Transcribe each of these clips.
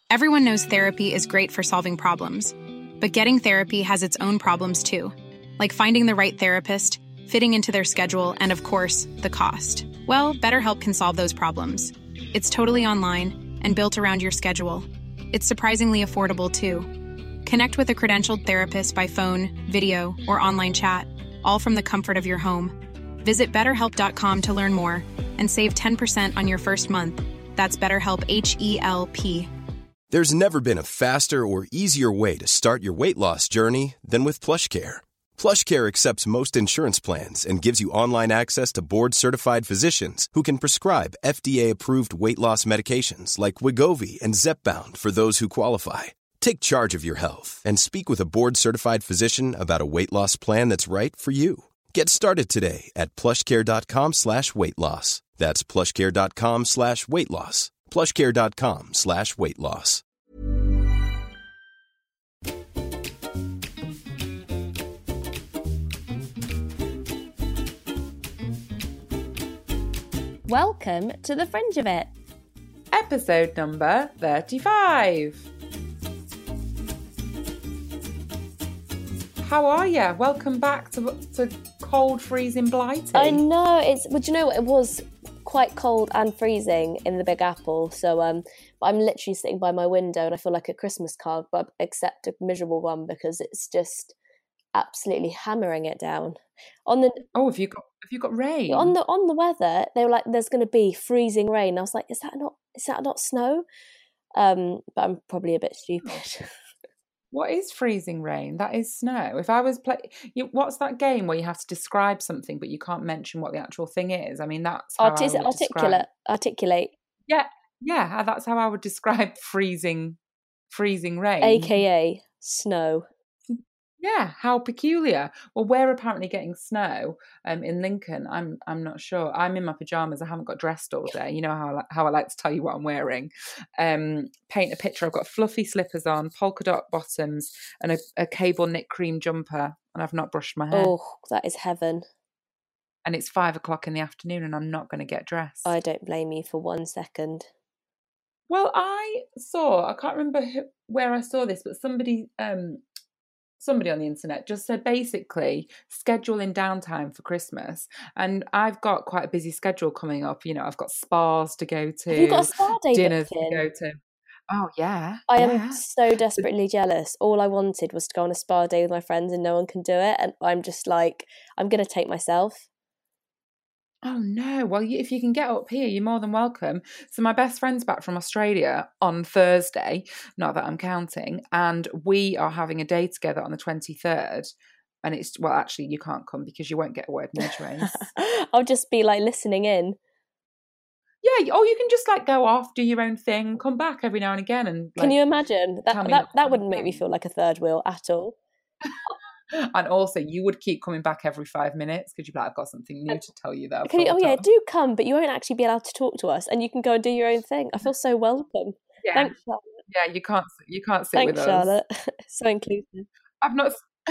Everyone knows therapy is great for solving problems, but getting therapy has its own problems too, like finding the right therapist, fitting into their schedule, and of course, the cost. Well, BetterHelp can solve those problems. It's totally online and built around your schedule. It's surprisingly affordable too. Connect with a credentialed therapist by phone, video, or online chat, all from the comfort of your home. Visit BetterHelp.com to learn more and save 10% on your first month. That's BetterHelp, H-E-L-P. There's never been a faster or easier way to start your weight loss journey than with PlushCare. PlushCare accepts most insurance plans and gives you online access to board-certified physicians who can prescribe FDA-approved weight loss medications like Wegovy and Zepbound for those who qualify. Take charge of your health and speak with a board-certified physician about a weight loss plan that's right for you. Get started today at plushcare.com/weight loss. That's plushcare.com/weight loss. plushcare.com/weight loss. Welcome to The Fringe of It. Episode number 35. How are you? Welcome back to cold, freezing Blighty. I know, do you know what? It was quite cold and freezing in the Big Apple, so I'm literally sitting by my window and I feel like a Christmas card, but except a miserable one because it's just absolutely hammering it down. Have you got rain? On the weather, they were like, there's going to be freezing rain. I was like, is that not snow? But I'm probably a bit stupid. What is freezing rain? That is snow. If I was what's that game where you have to describe something but you can't mention what the actual thing is? I mean, that's how articulate. Yeah, that's how I would describe freezing rain, aka snow. Yeah, how peculiar. Well, we're apparently getting snow in Lincoln. I'm not sure. I'm in my pajamas. I haven't got dressed all day. You know how I like to tell you what I'm wearing. Paint a picture. I've got fluffy slippers on, polka dot bottoms, and a cable knit cream jumper, and I've not brushed my hair. Oh, that is heaven. And it's 5:00 in the afternoon, and I'm not going to get dressed. I don't blame you for 1 second. Well, I can't remember where I saw this, but somebody on the internet just said basically scheduling downtime for Christmas, and I've got quite a busy schedule coming up. You know, I've got spas to go to. Have you got a spa day dinners to go to? Oh yeah, I am so desperately jealous. All I wanted was to go on a spa day with my friends, and no one can do it. And I'm just like, I'm going to take myself. Oh no! Well, if you can get up here, you're more than welcome. So my best friend's back from Australia on Thursday, not that I'm counting, and we are having a day together on the 23rd. And actually you can't come because you won't get a word in edgeways. I'll just be like listening in. Yeah, you can just like go off, do your own thing, come back every now and again. And can you imagine? That wouldn't make me feel like a third wheel at all. And also, you would keep coming back every 5 minutes because you'd be like, I've got something new to tell you, though. Do come, but you won't actually be allowed to talk to us, and you can go and do your own thing. I feel so welcome. Yeah. Thanks, Charlotte. Yeah, you can't sit with us. Thanks, Charlotte. So inclusive. I've not...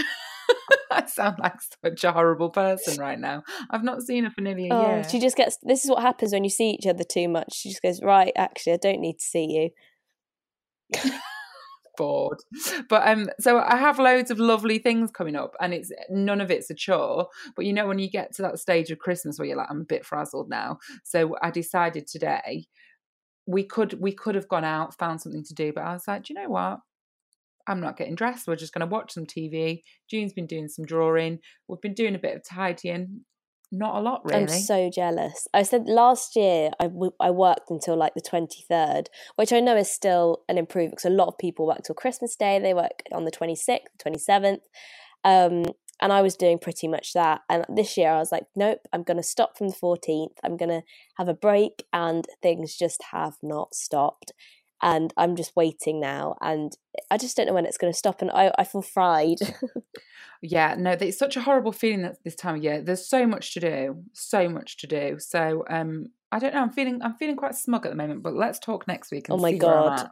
I sound like such a horrible person right now. I've not seen her for nearly a year. She just gets... This is what happens when you see each other too much. She just goes, right, actually, I don't need to see you. Bored. But so I have loads of lovely things coming up, and none of it's a chore. But you know, when you get to that stage of Christmas where you're like, I'm a bit frazzled now. So I decided today we could have gone out, found something to do, but I was like, do you know what? I'm not getting dressed. We're just going to watch some TV. June's been doing some drawing. We've been doing a bit of tidying. Not a lot, really. I'm so jealous. I said last year I worked until like the 23rd, which I know is still an improvement because a lot of people work till Christmas Day. They work on the 26th, 27th. And I was doing pretty much that. And this year I was like, nope, I'm going to stop from the 14th. I'm going to have a break, and things just have not stopped. And I'm just waiting now, and I just don't know when it's going to stop, and I feel fried. Yeah, no, it's such a horrible feeling that this time of year. There's so much to do. So I don't know. I'm feeling quite smug at the moment. But let's talk next week. And oh my see God,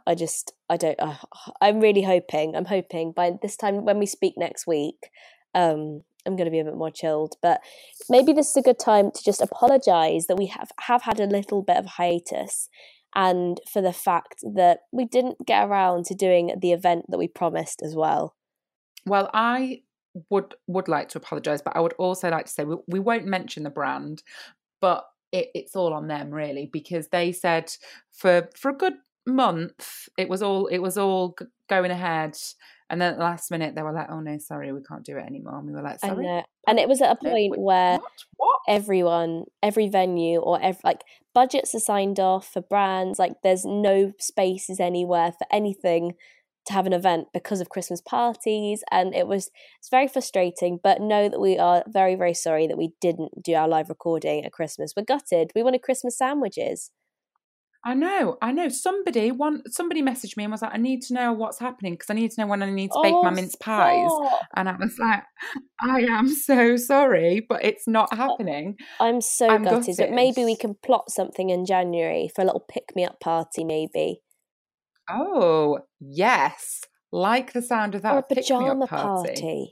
I'm really hoping. I'm hoping by this time when we speak next week, I'm going to be a bit more chilled. But maybe this is a good time to just apologise that we have had a little bit of hiatus. and for the fact that we didn't get around to doing the event that we promised as well. Well, I would like to apologise, but I would also like to say we won't mention the brand, but it's all on them really, because they said for a good month it was all going ahead, and then at the last minute they were like, oh no, sorry, we can't do it anymore, and we were like, sorry. And it was at a point where what? every venue or budgets are signed off for brands, like there's no spaces anywhere for anything to have an event because of Christmas parties, and it's very frustrating. But know that we are very, very sorry that we didn't do our live recording at Christmas. We're gutted. We wanted Christmas sandwiches. I know. Somebody messaged me and was like, I need to know what's happening because I need to know when I need to bake my mince pies. And I was like, I am so sorry, but it's not happening. I'm gutted. But maybe we can plot something in January for a little pick-me-up party, maybe. Oh, yes. Like the sound of that. Or a pyjama party.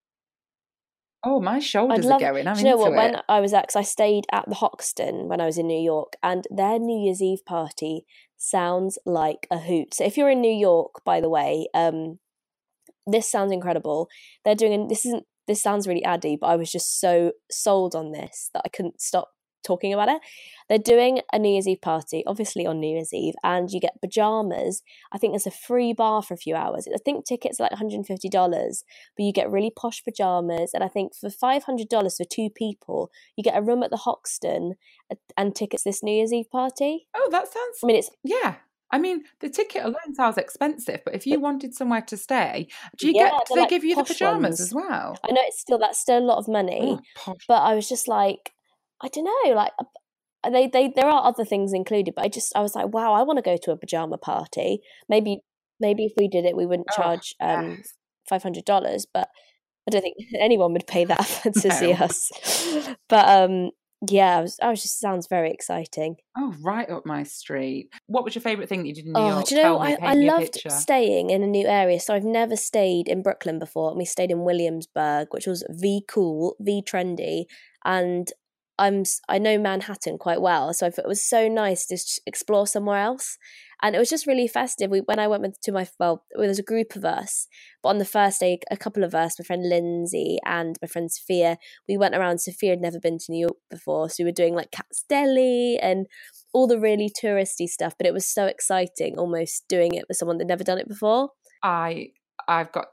Oh, my shoulders are going. I'm into it. Do you know what? When I was because I stayed at the Hoxton when I was in New York, and their New Year's Eve party sounds like a hoot. So if you're in New York, by the way, this sounds incredible. They're doing this sounds really addy, but I was just so sold on this that I couldn't stop talking about it. They're doing a New Year's Eve party, obviously on New Year's Eve, and you get pajamas. I think there's a free bar for a few hours. I think tickets are like $150, but you get really posh pajamas. And I think for $500 for 2 people, you get a room at the Hoxton and tickets this New Year's Eve party. Oh, that sounds... I mean, it's... Yeah. I mean, the ticket alone sounds expensive, but if you wanted somewhere to stay, do they give you the pajamas as well? I know that's still a lot of money, but I was just like, I don't know, like there are other things included, but I was like, wow, I want to go to a pajama party. Maybe if we did it, we wouldn't charge $500, but I don't think anyone would pay that to see us. But yeah, I was just sounds very exciting. Oh, right up my street. What was your favourite thing that you did in New York? Do you know, I loved staying in a new area. So I've never stayed in Brooklyn before. We stayed in Williamsburg, which was V cool, V trendy, and I know Manhattan quite well, so it was so nice to explore somewhere else, and it was just really festive. When I went there was a group of us, but on the first day, a couple of us, my friend Lindsay and my friend Sophia, we went around. Sophia had never been to New York before, so we were doing like Cat's Deli and all the really touristy stuff, but it was so exciting almost doing it with someone that never done it before. I've got...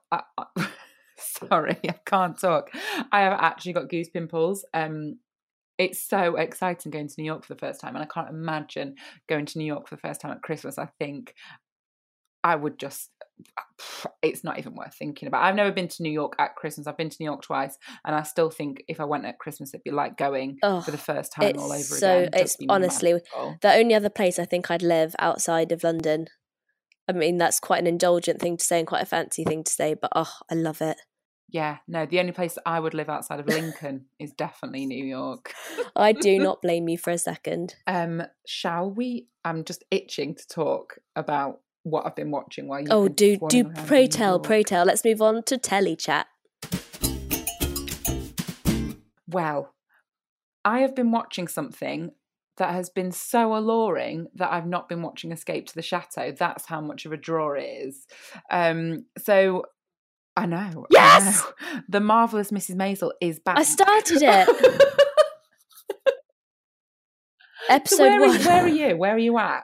sorry, I can't talk. I have actually got goose pimples. It's so exciting going to New York for the first time, and I can't imagine going to New York for the first time at Christmas. I think I would just... It's not even worth thinking about. I've never been to New York at Christmas. I've been to New York twice, and I still think if I went at Christmas, it'd be like going for the first time all over again. So it's honestly the only other place I think I'd live outside of London. I mean, that's quite an indulgent thing to say and quite a fancy thing to say, but I love it. Yeah, no, the only place that I would live outside of Lincoln is definitely New York. I do not blame you for a second. Shall we? I'm just itching to talk about what I've been watching while you... Oh, do pray tell. Let's move on to telly chat. Well, I have been watching something that has been so alluring that I've not been watching Escape to the Chateau. That's how much of a draw it is. So... I know. Yes! I know. The Marvellous Mrs. Maisel is back. I started it. Episode 1. Where are you? Where are you at?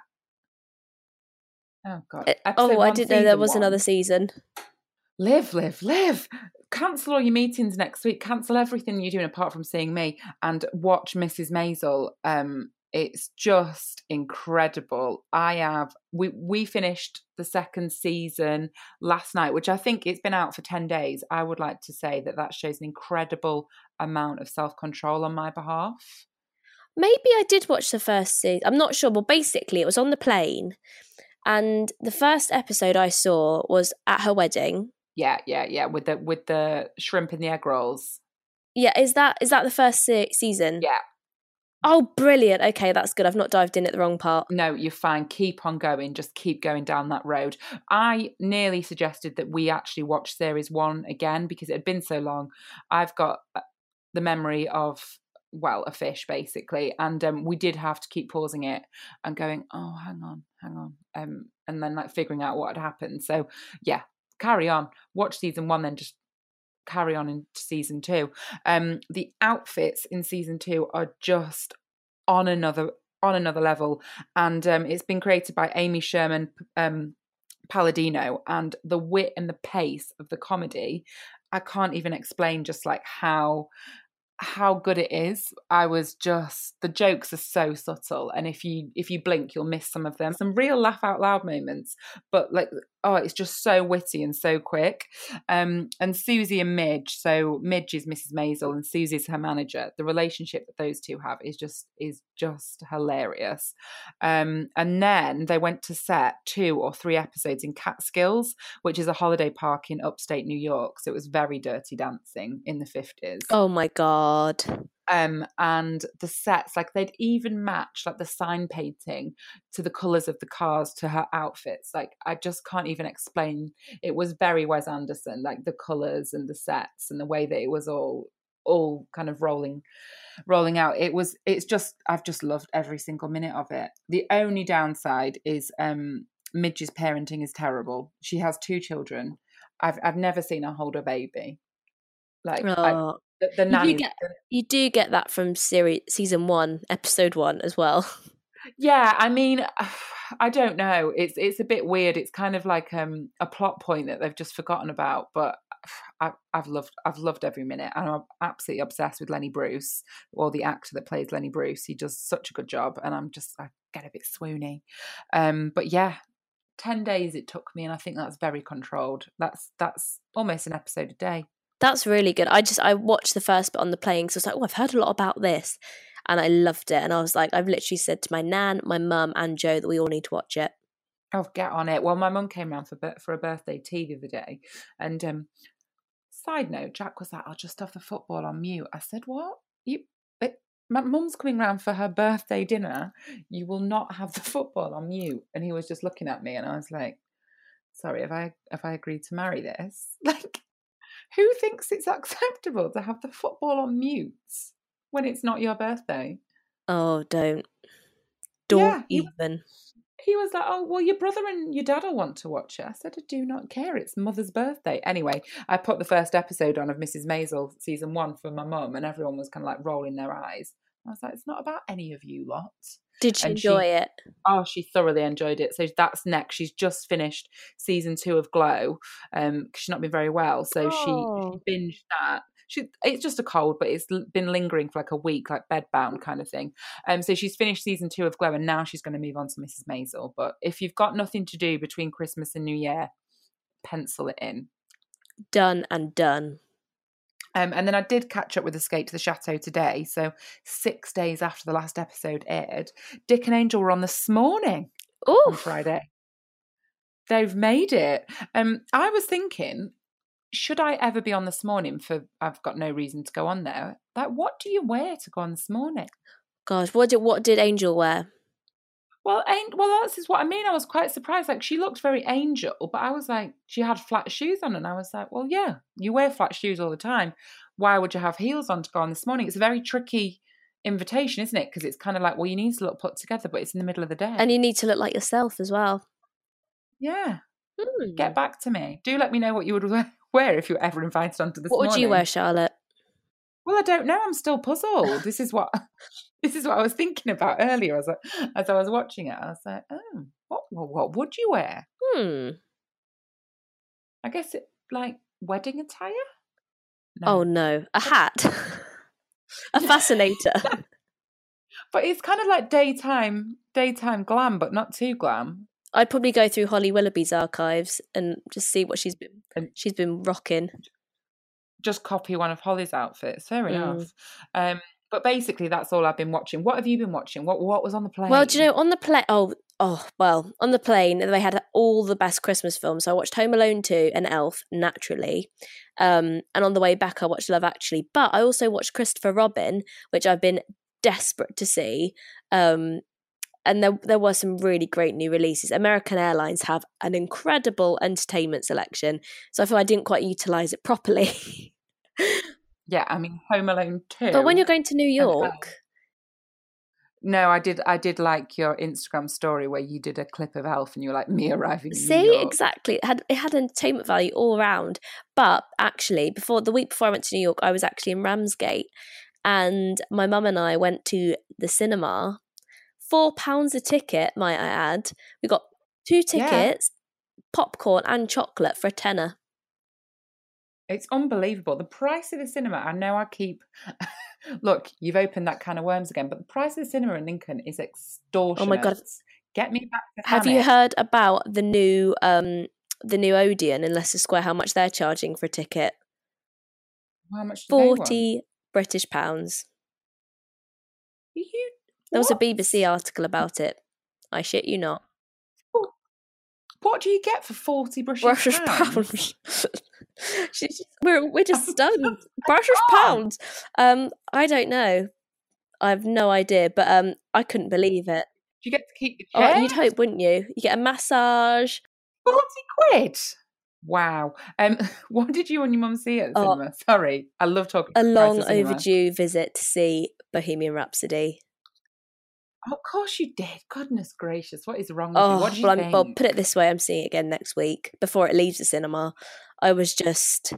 Oh, God. I didn't know there was another season. Live. Cancel all your meetings next week. Cancel everything you're doing apart from seeing me and watch Mrs. Maisel. It's just incredible. We finished the second season last night, which I think it's been out for 10 days. I would like to say that shows an incredible amount of self-control on my behalf. Maybe I did watch the first season. I'm not sure. Well, basically, it was on the plane, and the first episode I saw was at her wedding. Yeah. With the shrimp and the egg rolls. Yeah, is that the first season? Yeah. Oh, brilliant. Okay, that's good. I've not dived in at the wrong part. No, you're fine. Keep on going. Just keep going down that road. I nearly suggested that we actually watch series 1 again because it had been so long. I've got the memory of a fish basically. And we did have to keep pausing it and going, oh, hang on. And then like figuring out what had happened. So yeah, carry on. Watch season 1, then just carry on into season 2. The outfits in season 2 are just on another level. And it's been created by Amy Sherman Palladino, and the wit and the pace of the comedy, I can't even explain just like how good it is. The jokes are so subtle, and if you blink, you'll miss some of them. Some real laugh out loud moments, but like, oh, it's just so witty and so quick. And Susie and Midge, so Midge is Mrs. Maisel and Susie's her manager. The relationship that those two have is just hilarious. And then they went to set 2 or 3 episodes in Catskills, which is a holiday park in upstate New York. So it was very Dirty Dancing in the 50s. Oh my God. And the sets, like they'd even match like the sign painting to the colours of the cars to her outfits. Like I just can't even explain. It was very Wes Anderson, like the colours and the sets and the way that it was all kind of rolling out. I've just loved every single minute of it. The only downside is Midge's parenting is terrible. She has 2 children. I've never seen her hold a baby. Like the nanny. You do get that from season 1, episode 1 as well. Yeah, I mean, I don't know. It's a bit weird. It's kind of like a plot point that they've just forgotten about. But I've loved every minute, and I'm absolutely obsessed with Lenny Bruce, or the actor that plays Lenny Bruce. He does such a good job, and I get a bit swoony. But yeah, 10 days it took me, and I think that's very controlled. That's almost an episode a day. That's really good. I watched the first bit on the plane because I was like, oh, I've heard a lot about this, and I loved it. And I was like, I've literally said to my nan, my mum, and Joe that we all need to watch it. Oh, get on it. Well, my mum came round for a birthday tea the other day, and side note, Jack was like, I'll just have the football on mute. I said, what? My mum's coming round for her birthday dinner. You will not have the football on mute. And he was just looking at me, and I was like, sorry, have I agreed to marry this? Like, who thinks it's acceptable to have the football on mute when it's not your birthday? Oh, don't even. He was like, oh, well, your brother and your dad will want to watch it. I said, I do not care. It's mother's birthday. Anyway, I put the first episode on of Mrs. Maisel season 1 for my mum, and everyone was kind of like rolling their eyes. I was like, it's not about any of you lot. Did she enjoy it? Oh, she thoroughly enjoyed it. So that's next. She's just finished season 2 of Glow because she's not been very well. So she binged that. It's just a cold, but it's been lingering for like a week, like bedbound kind of thing. So she's finished season 2 of Glow, and now she's going to move on to Mrs. Maisel. But if you've got nothing to do between Christmas and New Year, pencil it in. Done and done. And then I did catch up with Escape to the Chateau today. So 6 days after the last episode aired, Dick and Angel were on this morning on Friday. They've made it. I was thinking, should I ever be on this morning I've got no reason to go on there. Like, what do you wear to go on this morning? Gosh, what did Angel wear? Well, that's just what I mean. I was quite surprised. Like, she looked very Angel, but I was like, she had flat shoes on, and I was like, well, yeah, you wear flat shoes all the time. Why would you have heels on to go on this morning? It's a very tricky invitation, isn't it? Because it's kind of like, well, you need to look put together, but it's in the middle of the day. And you need to look like yourself as well. Yeah. Get back to me. Do let me know what you would wear if you were ever invited onto this morning. What would you wear, Charlotte? Well, I don't know. I'm still puzzled. This is what I was thinking about earlier as I was watching it. I was like, oh, what would you wear? I guess it like wedding attire. No. Oh no, a hat, a fascinator. But it's kind of like daytime glam, but not too glam. I'd probably go through Holly Willoughby's archives and just see what she's been rocking. Just copy one of Holly's outfits. Fair enough. But basically, that's all I've been watching. What have you been watching? What was on the plane? Well, do you know, on the plane? On the plane, they had all the best Christmas films. So I watched Home Alone 2 and Elf, naturally. And on the way back, I watched Love Actually. But I also watched Christopher Robin, which I've been desperate to see. And there were some really great new releases. American Airlines have an incredible entertainment selection. So I feel I didn't quite utilise it properly. Yeah, I mean, Home Alone 2. But when you're going to New and York, No, I did like your Instagram story where you did a clip of Elf and you were like, me arriving in New see, York. exactly, it had entertainment value all around. But actually, the week before I went to New York, I was actually in Ramsgate, and my mum and I went to the cinema. £4 a ticket, might I add. We got 2 tickets, popcorn and chocolate for a tenner. It's unbelievable. The price of the cinema, I know I keep... Look, you've opened that can of worms again, but the price of the cinema in Lincoln is extortionate. Oh my God. Get me back to Have you heard about the new Odeon in Leicester Square, how much they're charging for a ticket? How much do they want? £40 British pounds. You, There was a what? BBC article about it. I shit you not. What do you get for 40 British pounds? We're just stunned. British God. pounds. I don't know. I have no idea, but I couldn't believe it. Do you get to keep your chair? Oh, you'd hope, wouldn't you? You get a massage. 40 quid. Wow. What did you and your mum see at the cinema? Sorry, I love talking. A long overdue visit to see Bohemian Rhapsody. Oh, of course you did. Goodness gracious, what is wrong with you? What do you think? Well, put it this way, I'm seeing it again next week before it leaves the cinema. I was just,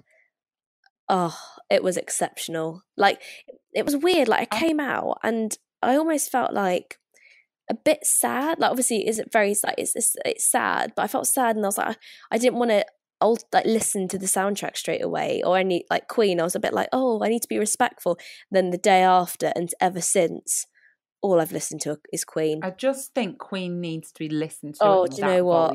it was exceptional. Like, it was weird. Like, I came out and I almost felt like a bit sad. Like, obviously, it's sad, but I felt sad, and I was like, I didn't want to listen to the soundtrack straight away, or any like Queen. I was a bit like, I need to be respectful. Then the day after, and ever since, all I've listened to is Queen. I just think Queen needs to be listened to. Oh, do you know what?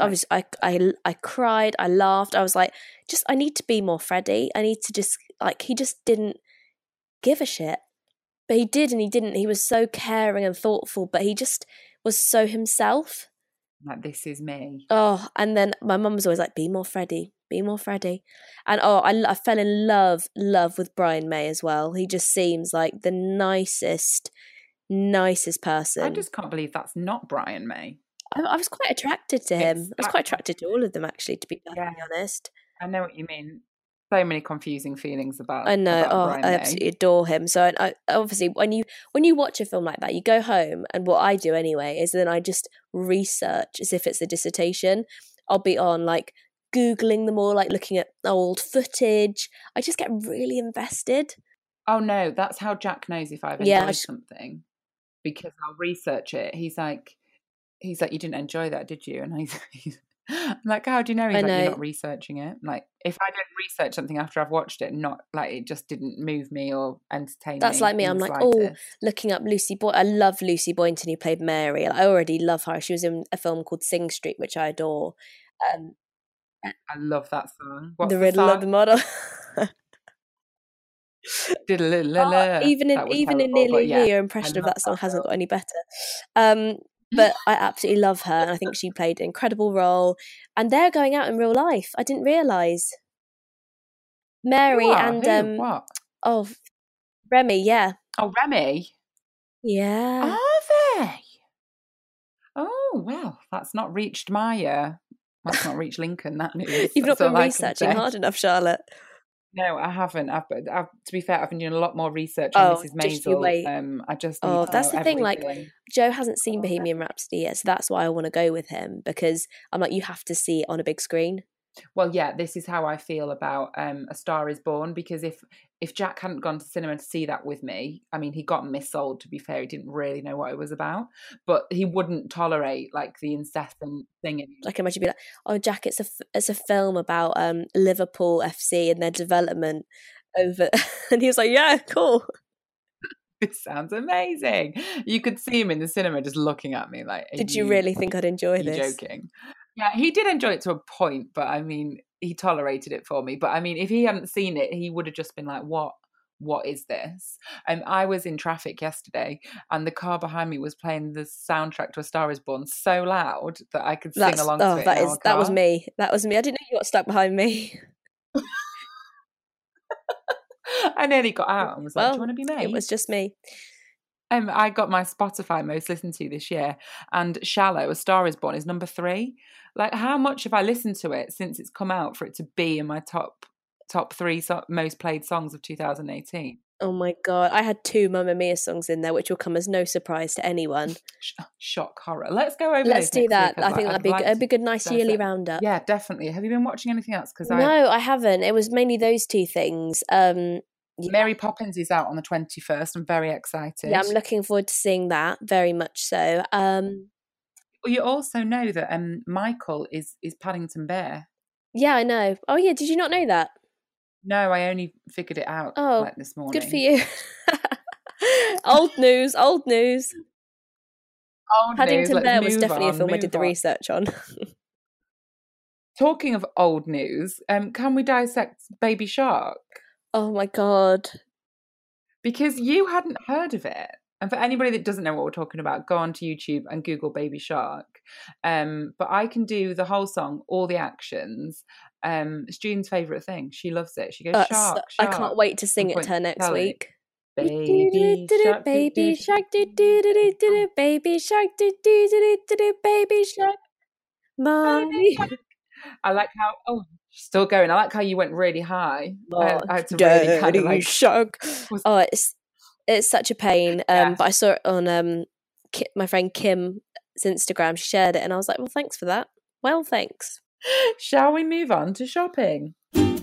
I cried, I laughed. I was like, I need to be more Freddie. I need to just he just didn't give a shit. But he did and he didn't. He was so caring and thoughtful, but he just was so himself. Like, this is me. Oh, and then my mum was always like, be more Freddie, be more Freddie. And I fell in love with Brian May as well. He just seems like the nicest person. I just can't believe that's not Brian May. I was quite attracted to him. I was quite attracted to all of them, actually, to be perfectly honest. I know what you mean. So many confusing feelings about. I know. Brian I May. absolutely adore him. So obviously, when you watch a film like that, you go home, and what I do anyway is then I just research as if it's a dissertation. I'll be on like Googling them all, like looking at old footage. I just get really invested. Oh no, that's how Jack knows if I've enjoyed something, because I'll research it. He's like, you didn't enjoy that, did you? And he's I'm like, how do you know? He's like, you're not researching it. Like, if I don't research something after I've watched it, not like it just didn't move me or entertain me. That's like me. I'm like, looking up Lucy Boynton. I love Lucy Boynton, who played Mary. I already love her. She was in a film called Sing Street, which I adore. I love that song. What's the Riddle song? of the Model. Even in Nearly Me, your impression of that song hasn't got any better. But I absolutely love her, and I think she played an incredible role. And they're going out in real life. I didn't realise. Mary and what? Oh, Remy, yeah. Oh, Remy. Yeah. Are they? Oh well, that's not reached my. That's not reached Lincoln. That news. You've not been researching hard enough, Charlotte. No, I haven't. To be fair, I've been doing a lot more research on Mrs. Maisel. I just need to that's know the thing. everything. Like, Joe hasn't seen Bohemian Rhapsody yet, so that's why I want to go with him, because I'm like, you have to see it on a big screen. Well, yeah, this is how I feel about A Star Is Born, because if Jack hadn't gone to cinema to see that with me, I mean, he got missold, to be fair. He didn't really know what it was about, but he wouldn't tolerate like the incessant singing. Like, imagine be like, oh, Jack, it's a film about Liverpool FC and their development over, and he was like, yeah, cool. This sounds amazing. You could see him in the cinema just looking at me like, did you really think I'd enjoy this? Joking. Yeah, he did enjoy it to a point, but I mean, he tolerated it for me. But I mean, if he hadn't seen it, he would have just been like, what is this? I was in traffic yesterday, and the car behind me was playing the soundtrack to A Star Is Born so loud that I could sing along to it. That was me. That was me. I didn't know you got stuck behind me. I nearly got out and was like, do you want to be made? It was just me. I got my Spotify most listened to this year, and Shallow, A Star Is Born, is number 3. Like, how much have I listened to it since it's come out for it to be in my top top 3 most played songs of 2018. Oh my God. I had 2 Mamma Mia songs in there, which will come as no surprise to anyone. Shock horror. Let's go over Let's those do next that. week. I think that'd be a good, nice yearly roundup. Yeah, definitely. Have you been watching anything else? No, I haven't. It was mainly those 2 things. Mary Poppins is out on the 21st. I'm very excited. Yeah, I'm looking forward to seeing that, very much so. Well, you also know that Michael is Paddington Bear. Yeah, I know. Oh yeah, did you not know that? No, I only figured it out like this morning. Good for you. Old news. Paddington Bear was definitely a film I did the research on. Talking of old news, can we dissect Baby Shark? Oh my God. Because you hadn't heard of it. And for anybody that doesn't know what we're talking about, go onto YouTube and Google Baby Shark. But I can do the whole song, all the actions. It's June's favourite thing. She loves it. She goes, shark. I can't wait to sing it to her next week. Baby shark, baby shark, baby shark, baby shark, mommy. I like how still going. I like how you went really high. Oh, I had to really kind of like shark. Oh, it's such a pain. But I saw it on my friend Kim's Instagram. She shared it, and I was like, well, thanks for that. Well, thanks. Shall we move on to shopping?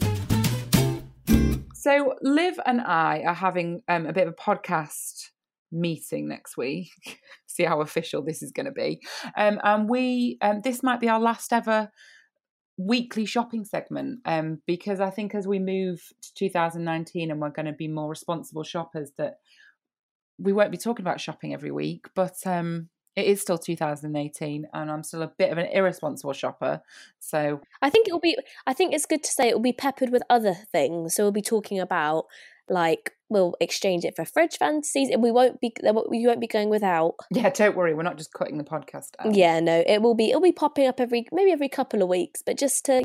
So Liv and I are having a bit of a podcast meeting next week. See how official this is going to be. And we this might be our last ever weekly shopping segment, because I think as we move to 2019 and we're going to be more responsible shoppers, that we won't be talking about shopping every week, but it is still 2018 and I'm still a bit of an irresponsible shopper. So I think it's good to say it will be peppered with other things. So we'll be talking about, like, we'll exchange it for fridge fantasies, and we won't be going without. Yeah, don't worry, we're not just cutting the podcast out. Yeah, no, it'll be popping up every couple of weeks, but just to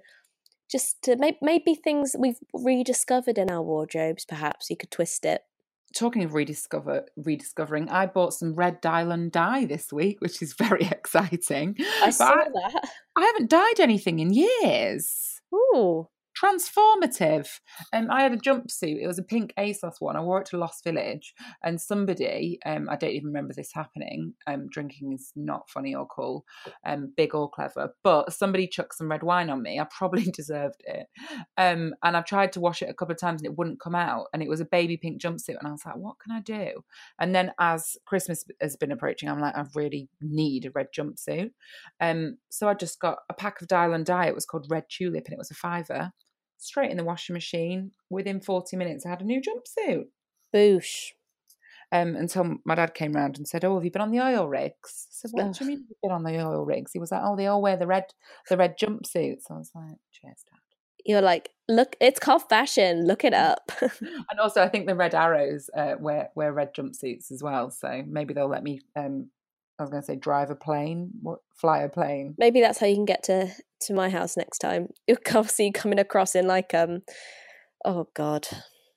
maybe things we've rediscovered in our wardrobes. Perhaps you could twist it. Talking of rediscovering, I bought some red Dylan dye this week, which is very exciting. I saw that. I haven't dyed anything in years. Ooh. Transformative. I had a jumpsuit. It was a pink ASOS one. I wore it to Lost Village, and somebody, I don't even remember this happening. Drinking is not funny or cool, big or clever, but somebody chucked some red wine on me. I probably deserved it. And I've tried to wash it a couple of times and it wouldn't come out. And it was a baby pink jumpsuit, and I was like, what can I do? And then as Christmas has been approaching, I'm like, I really need a red jumpsuit. So I just got a pack of Dylan dye. It was called Red Tulip, and it was a £5. Straight in the washing machine. Within 40 minutes, I had a new jumpsuit. Boosh. Until my dad came round and said, "Oh, have you been on the oil rigs?" I said, "What do you mean you've been on the oil rigs?" He was like, "Oh, they all wear the red jumpsuits." I was like, "Cheers, Dad." You're like, look, it's called fashion. Look it up. And also, I think the Red Arrows wear red jumpsuits as well. So maybe they'll let me. I was going to say drive a plane, fly a plane. Maybe that's how you can get to my house next time. You'll see you coming across in like oh God.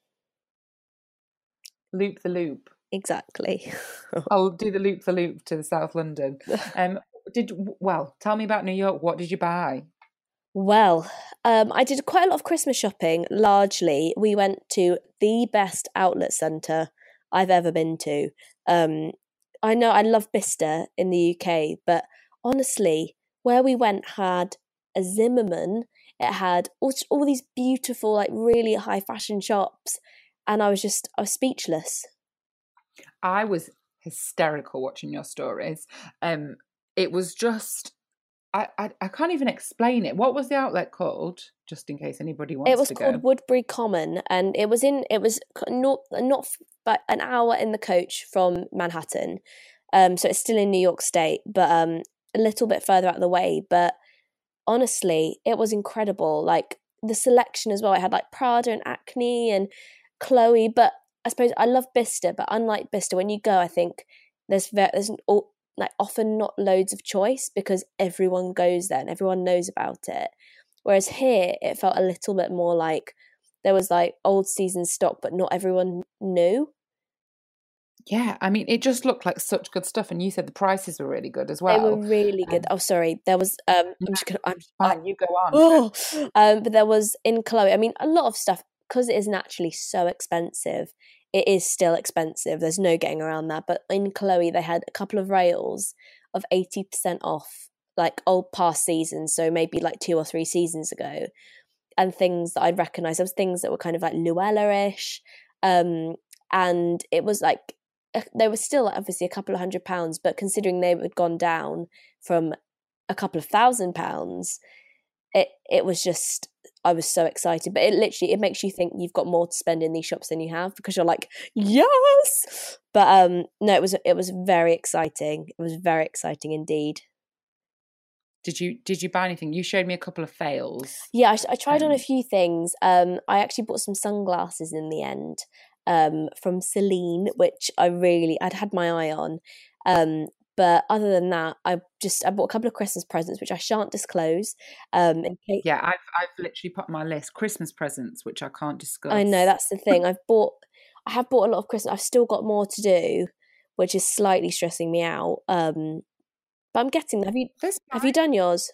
Loop the loop. Exactly. I'll do the loop to South London. Tell me about New York. What did you buy? Well, I did quite a lot of Christmas shopping. Largely, we went to the best outlet centre I've ever been to. I know I love Bicester in the UK, but honestly, where we went had a Zimmerman. It had all these beautiful, like really high fashion shops, and I was speechless. I was hysterical watching your stories. It was just, I can't even explain it. What was the outlet called? Just in case anybody wants to go. It was called Woodbury Common, and it was not but an hour in the coach from Manhattan. So it's still in New York State, but a little bit further out of the way. But honestly, it was incredible. Like the selection as well. I had like Prada and Acne and Chloe, but I suppose I love Bicester, but unlike Bicester, when you go, I think there's often not loads of choice because everyone goes there and everyone knows about it. Whereas here, it felt a little bit more like there was like old season stock, but not everyone knew. Yeah, I mean, it just looked like such good stuff, and you said the prices were really good as They were well. really good. Oh, sorry. There was I'm just gonna Fine, you go on. oh, but there was in Chloe. I mean, a lot of stuff because it is naturally so expensive. It is still expensive. There's no getting around that. But in Chloe, they had a couple of rails of 80% off, like old past seasons, so maybe like 2 or 3 seasons ago, and things that I'd recognise. There was things that were kind of like Luella-ish, and it was like they were still obviously a couple of £100, but considering they had gone down from a couple of £1,000s, it was just, I was so excited. But it makes you think you've got more to spend in these shops than you have, because you're like, yes. But no, it was very exciting. It was very exciting indeed. Did you buy anything? You showed me a couple of fails. Yeah, I tried on a few things. I actually bought some sunglasses in the end, from Celine, which I'd had my eye on. But other than that, I bought a couple of Christmas presents, which I shan't disclose. Yeah, I've literally put on my list Christmas presents, which I can't discuss. I know, that's the thing. I have bought a lot of Christmas. I've still got more to do, which is slightly stressing me out. But I'm getting there. Have you done yours?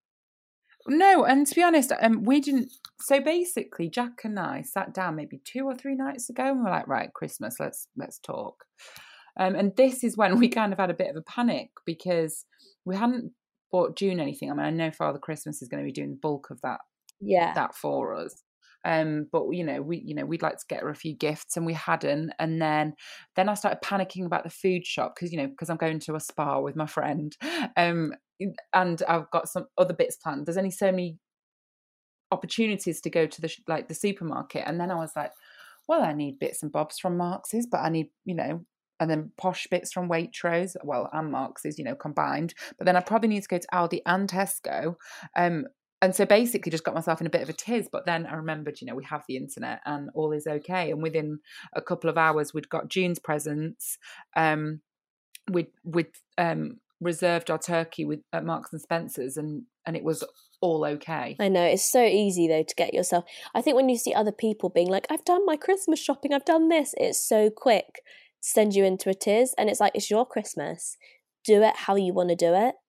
No, and to be honest, we didn't. So basically, Jack and I sat down maybe 2 or 3 nights ago, and we're like, right, Christmas, let's talk. And this is when we kind of had a bit of a panic, because we hadn't bought June anything. I mean, I know Father Christmas is going to be doing the bulk of that, that for us. But we'd like to get her a few gifts, and we hadn't. And then I started panicking about the food shop, because I'm going to a spa with my friend, and I've got some other bits planned. There's only so many opportunities to go to the supermarket, and then I was like, well, I need bits and bobs from Marx's, but I need and then posh bits from Waitrose, and Marx's, combined. But then I probably need to go to Aldi and Tesco. And so basically just got myself in a bit of a tiz. But then I remembered, we have the internet and all is okay. And within a couple of hours, we'd got June's presents. We'd reserved our turkey at Marks and Spencer's, and it was all okay. I know, it's so easy though to get yourself. I think when you see other people being like, I've done my Christmas shopping, I've done this, it's so quick to send you into a tiz. And it's like, it's your Christmas. Do it how you want to do it.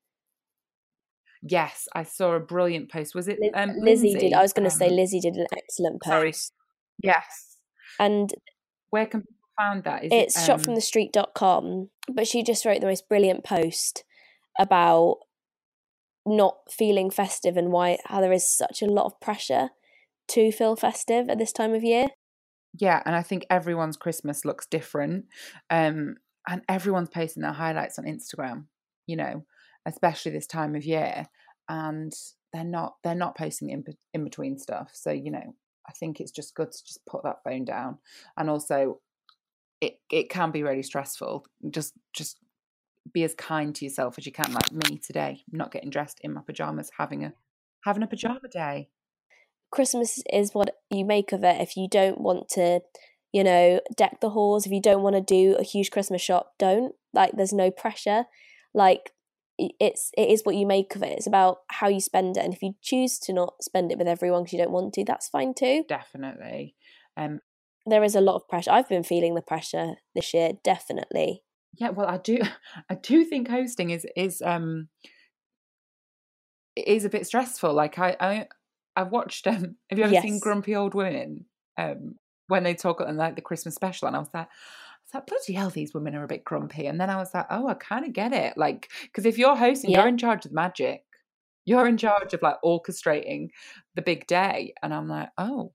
Yes, I saw a brilliant post. Was it Lizzie did? I was going to say Lizzie did an excellent post. Sorry. Yes. And where can people find that? It's shopfromthestreet.com, but she just wrote the most brilliant post about not feeling festive and how there is such a lot of pressure to feel festive at this time of year. Yeah, and I think everyone's Christmas looks different, and everyone's posting their highlights on Instagram, especially this time of year, and they're not posting in between stuff. So I think it's just good to just put that phone down. And also it can be really stressful. Just be as kind to yourself as you can, like me today, not getting dressed in my pajamas, having a pajama day. Christmas is what you make of it. If you don't want to, deck the halls, if you don't want to do a huge Christmas shop, don't. There's no pressure. It is what you make of it. It's about how you spend it. And if you choose to not spend it with everyone because you don't want to, that's fine too. Definitely. There is a lot of pressure. I've been feeling the pressure this year, definitely. Yeah, well, I do think hosting is it is a bit stressful. I've watched have you ever seen Grumpy Old Women when they talk on the Christmas special, and I was like, bloody hell, these women are a bit grumpy. And then I was like, oh, I kind of get it. Because if you're hosting, you're in charge of the magic. You're in charge of orchestrating the big day. And I'm like, oh,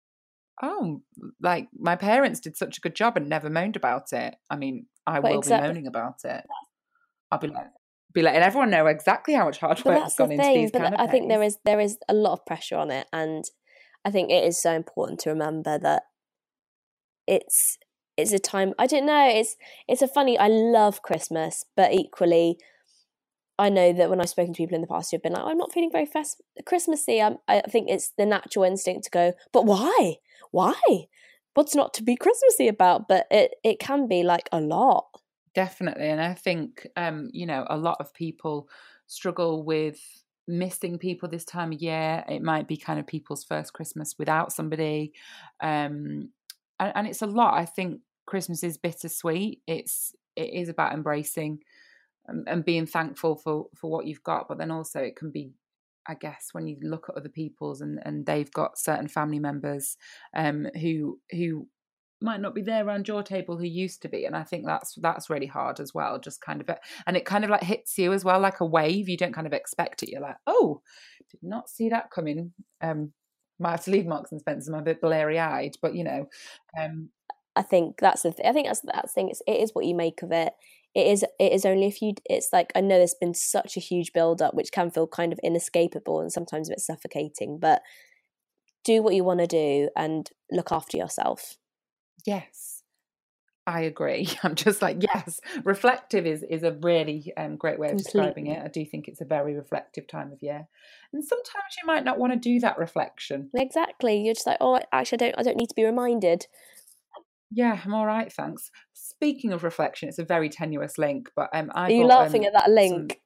my parents did such a good job and never moaned about it. I mean, I will be moaning about it. I'll be letting everyone know exactly how much hard work has gone into these canapes. I think there is a lot of pressure on it. And I think it is so important to remember that it's a time, I don't know, it's a funny, I love Christmas, but equally I know that when I've spoken to people in the past who've been like, I'm not feeling very Christmassy, I think it's the natural instinct to go, but why? What's not to be Christmassy about? But it can be a lot. Definitely. And I think, a lot of people struggle with missing people this time of year. It might be kind of people's first Christmas without somebody. And it's a lot. I think Christmas is bittersweet. It is about embracing and being thankful for what you've got, but then also it can be, I guess, when you look at other people's and they've got certain family members who might not be there around your table who used to be, and I think that's really hard as well. Just kind of, and it kind of like hits you as well like a wave. You don't kind of expect it. You're like, oh, did not see that coming. Might have to leave Marks and Spencer. I'm a bit blurry eyed, but I think that's the thing. I think that's the thing. It is what you make of it. It is only if you. It's like, I know there's been such a huge build up, which can feel kind of inescapable and sometimes a bit suffocating. But do what you want to do and look after yourself. Yes, I agree. I'm just like, yes, reflective is a really great way of describing it. I do think it's a very reflective time of year. And sometimes you might not want to do that reflection. Exactly. You're just like, oh, actually, I don't need to be reminded. Yeah, I'm all right, thanks. Speaking of reflection, it's a very tenuous link, but Are you laughing at that link?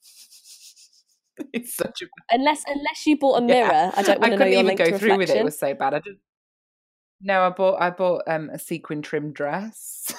It's such a... Unless you bought a mirror, I don't want to know your link to reflection. I couldn't even go through with it. It was so bad. No, I bought a sequin trim dress.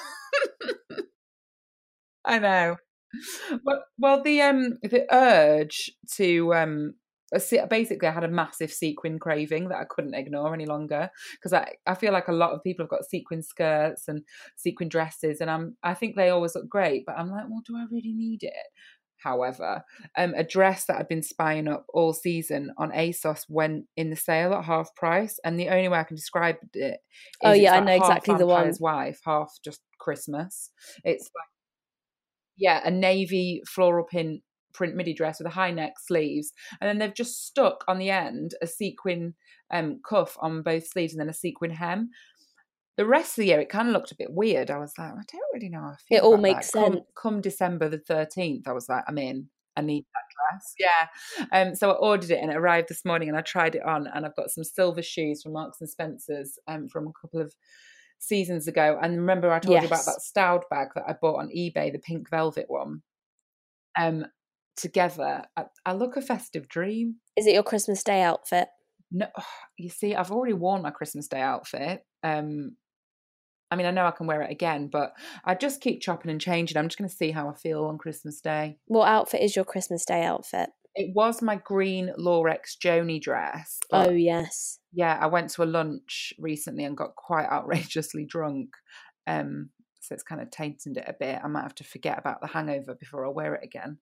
I know. Well, the urge to basically I had a massive sequin craving that I couldn't ignore any longer, because I feel like a lot of people have got sequin skirts and sequin dresses, and I think they always look great, but I'm like, well, do I really need it? However, a dress that I'd been spying up all season on ASOS went in the sale at half price, and the only way I can describe it is I know exactly the one. Vampire's Wife, half just Christmas. It's like, a navy floral print midi dress with a high neck, sleeves, and then they've just stuck on the end a sequin cuff on both sleeves and then a sequin hem. The rest of the year, it kind of looked a bit weird. I was like, I don't really know how I feel. It all makes sense. Come December the 13th, I was like, I'm in. I need that dress. Yeah. So I ordered it and it arrived this morning and I tried it on, and I've got some silver shoes from Marks and Spencer's from a couple of seasons ago. And remember I told you about that Stowed bag that I bought on eBay, the pink velvet one. Together, I look a festive dream. Is it your Christmas Day outfit? No, you see, I've already worn my Christmas Day outfit. I mean, I know I can wear it again, but I just keep chopping and changing. I'm just going to see how I feel on Christmas Day. What outfit is your Christmas Day outfit? It was my green Lorex Joni dress. Oh, yes. Yeah, I went to a lunch recently and got quite outrageously drunk. So it's kind of tainted it a bit. I might have to forget about the hangover before I wear it again.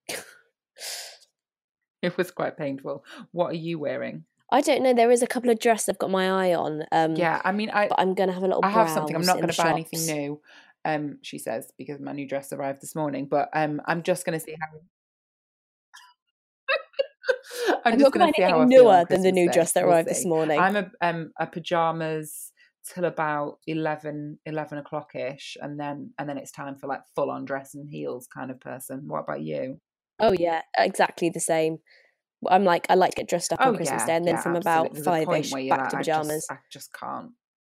It was quite painful. What are you wearing? I don't know. There is a couple of dresses I've got my eye on. Yeah, I mean, but I'm going to have a little browse. I have something. I'm not going to buy anything new, she says, because my new dress arrived this morning. But I'm just going to see how... I'm just going to see how I feel newer than the new dress that arrived this morning. I'm a pajamas till about 11 o'clock-ish, and then it's time for like full-on dress and heels kind of person. What about you? Oh, yeah, exactly the same. I'm like, I like to get dressed up on Christmas Day, and then from about 5-ish back to pajamas. I just can't.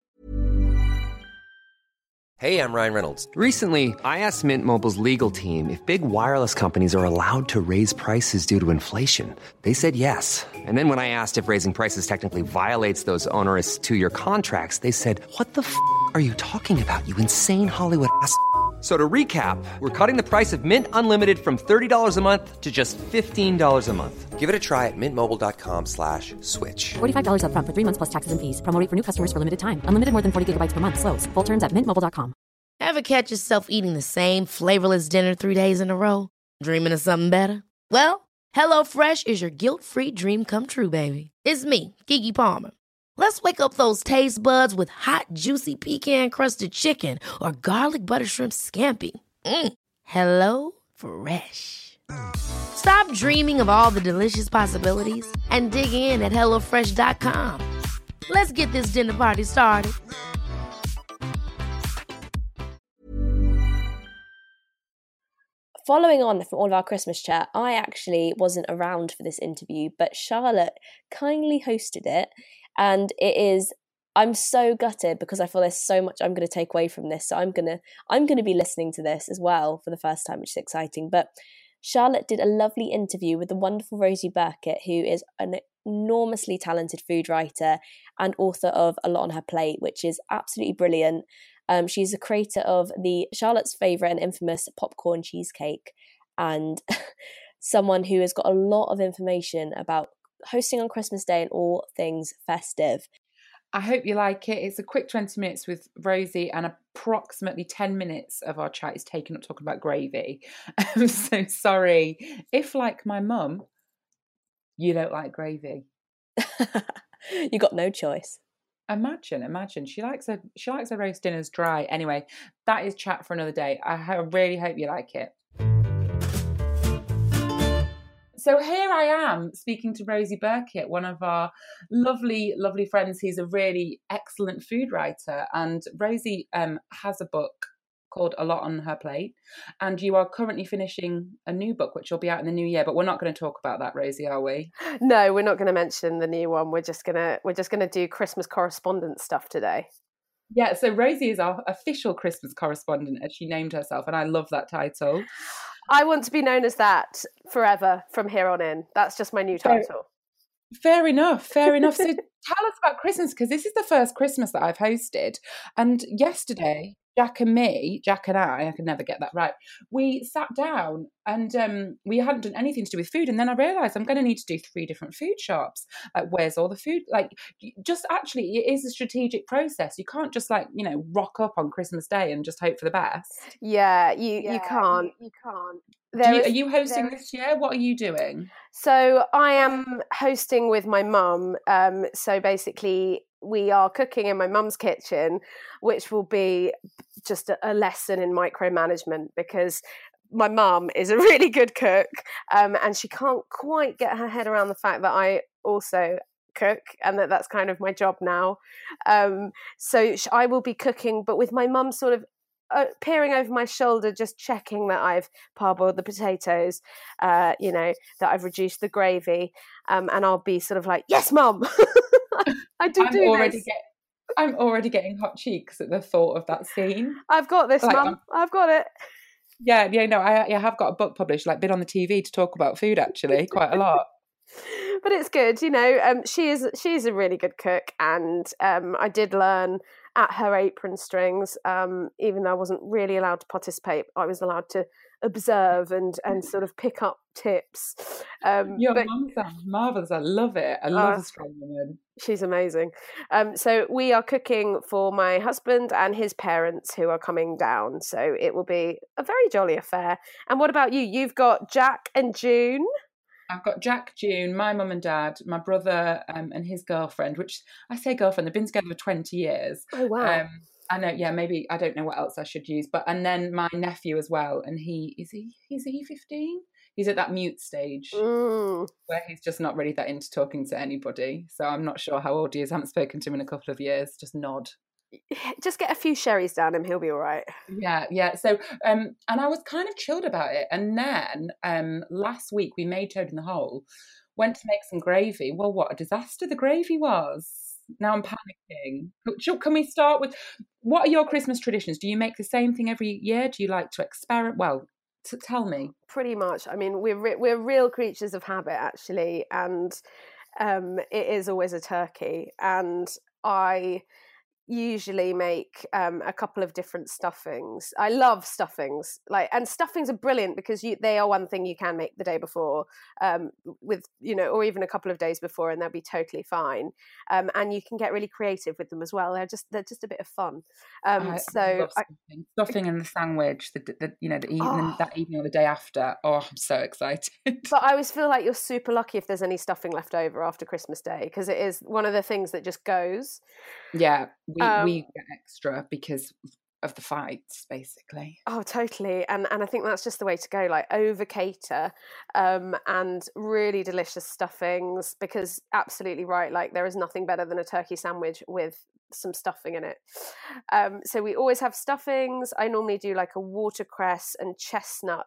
Hey, I'm Ryan Reynolds. Recently, I asked Mint Mobile's legal team if big wireless companies are allowed to raise prices due to inflation. They said yes. And then when I asked if raising prices technically violates those onerous 2-year contracts, they said, "What the f*** are you talking about, you insane Hollywood ass?" So to recap, we're cutting the price of Mint Unlimited from $30 a month to just $15 a month. Give it a try at mintmobile.com/switch. $45 up front for 3 months plus taxes and fees. Promo rate for new customers for limited time. Unlimited more than 40 gigabytes per month. Slows full terms at mintmobile.com. Ever catch yourself eating the same flavorless dinner 3 days in a row? Dreaming of something better? Well, HelloFresh is your guilt-free dream come true, baby. It's me, Keke Palmer. Let's wake up those taste buds with hot, juicy pecan-crusted chicken or garlic butter shrimp scampi. Hello Fresh. Stop dreaming of all the delicious possibilities and dig in at HelloFresh.com. Let's get this dinner party started. Following on from all of our Christmas chat, I actually wasn't around for this interview, but Charlotte kindly hosted it. And I'm so gutted because I feel there's so much I'm going to take away from this. So I'm going to be listening to this as well for the first time, which is exciting. But Charlotte did a lovely interview with the wonderful Rosie Burkett, who is an enormously talented food writer and author of A Lot on Her Plate, which is absolutely brilliant. She's the creator of the Charlotte's Favourite and infamous popcorn cheesecake, and someone who has got a lot of information about hosting on Christmas Day and all things festive. I hope you like it. It's a quick 20 minutes with Rosie, and approximately 10 minutes of our chat is taken up talking about gravy. I'm so sorry if, like my mum, you don't like gravy. You got no choice. Imagine. She likes her roast dinners dry. Anyway, that is chat for another day. I really hope you like it. So here I am speaking to Rosie Burkett, one of our lovely, lovely friends who's a really excellent food writer. And Rosie has a book called A Lot on Her Plate. And you are currently finishing a new book, which will be out in the new year. But we're not going to talk about that, Rosie, are we? No, we're not going to mention the new one. We're just gonna do Christmas correspondence stuff today. Yeah, so Rosie is our official Christmas correspondent, as she named herself. And I love that title. I want to be known as that forever from here on in. That's just my new title. Fair enough. So tell us about Christmas, because this is the first Christmas that I've hosted. And yesterday, Jack and I can never get that right, we sat down and we hadn't done anything to do with food. And then I realised I'm going to need to do 3 different food shops. Like, where's all the food? Like, just actually, it is a strategic process. You can't just rock up on Christmas Day and just hope for the best. Yeah, you can't. You can't. Are you hosting this year? What are you doing? So I am hosting with my mum. So basically, we are cooking in my mum's kitchen, which will be just a lesson in micromanagement, because my mum is a really good cook, and she can't quite get her head around the fact that I also cook and that's kind of my job now. So I will be cooking, but with my mum sort of peering over my shoulder, just checking that I've parboiled the potatoes, that I've reduced the gravy, and I'll be sort of like, yes, Mum. I'm already getting hot cheeks at the thought of that scene. I've got this, Mum. I've got it. Yeah, no, I have got a book published, been on the TV to talk about food, actually, quite a lot. But it's good, she's a really good cook, and I did learn at her apron strings, even though I wasn't really allowed to participate. I was allowed to observe and sort of pick up tips. Your mum sounds marvellous. I love it. I love a strong woman. She's amazing. So we are cooking for my husband and his parents who are coming down. So it will be a very jolly affair. And what about you? You've got Jack and June. I've got Jack, June, my mum and dad, my brother and his girlfriend, which I say girlfriend, they've been together for 20 years. Oh, wow. I know, yeah, maybe, I don't know what else I should use. And then my nephew as well. And is he 15? He's at that mute stage where he's just not really that into talking to anybody. So I'm not sure how old he is. I haven't spoken to him in a couple of years. Just nod. Just get a few sherries down him, he'll be all right. Yeah. So and I was kind of chilled about it. And then last week we made toad in the hole, went to make some gravy. Well, what a disaster the gravy was. Now I'm panicking. Can we start with, what are your Christmas traditions? Do you make the same thing every year? Do you like to experiment? Well, tell me. Pretty much. I mean, we're real creatures of habit, actually, and it is always a turkey. And I usually make a couple of different stuffings. I love stuffings, and stuffings are brilliant because they are one thing you can make the day before, with or even a couple of days before, and they'll be totally fine. And you can get really creative with them as well. They're just a bit of fun. I love stuffing and the sandwich, the evening, that evening or the day after. Oh, I'm so excited. But I always feel like you're super lucky if there's any stuffing left over after Christmas Day, because it is one of the things that just goes. Yeah, we get extra because of the fights, basically. Oh, totally. And I think that's just the way to go, over cater, and really delicious stuffings, because absolutely right, there is nothing better than a turkey sandwich with some stuffing in it. So we always have stuffings. I normally do a watercress and chestnut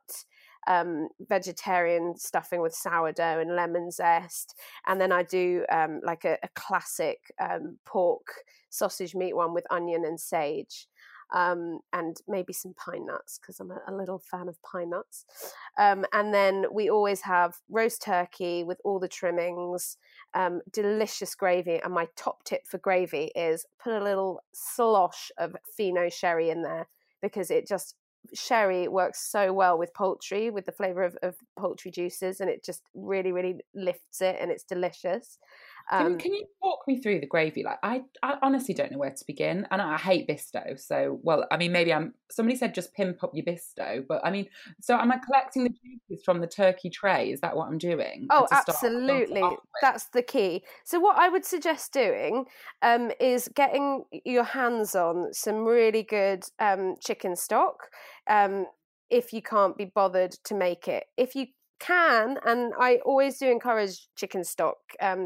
vegetarian stuffing with sourdough and lemon zest, and then I do a classic pork sausage meat one with onion and sage. and maybe some pine nuts because I'm a little fan of pine nuts. And then we always have roast turkey with all the trimmings, delicious gravy. And my top tip for gravy is put a little slosh of Fino sherry in there, because sherry works so well with poultry, with the flavour of poultry juices, and it just really, really lifts it, and it's delicious. Can you walk me through the gravy? Like, I honestly don't know where to begin, and I hate Bisto. So, well, I mean, somebody said just pimp up your Bisto, but I mean, so am I collecting the juices from the turkey tray? Is that what I'm doing? Oh, absolutely. That's the key. So what I would suggest doing is getting your hands on some really good chicken stock, if you can't be bothered to make it. If you can, and I always do encourage chicken stock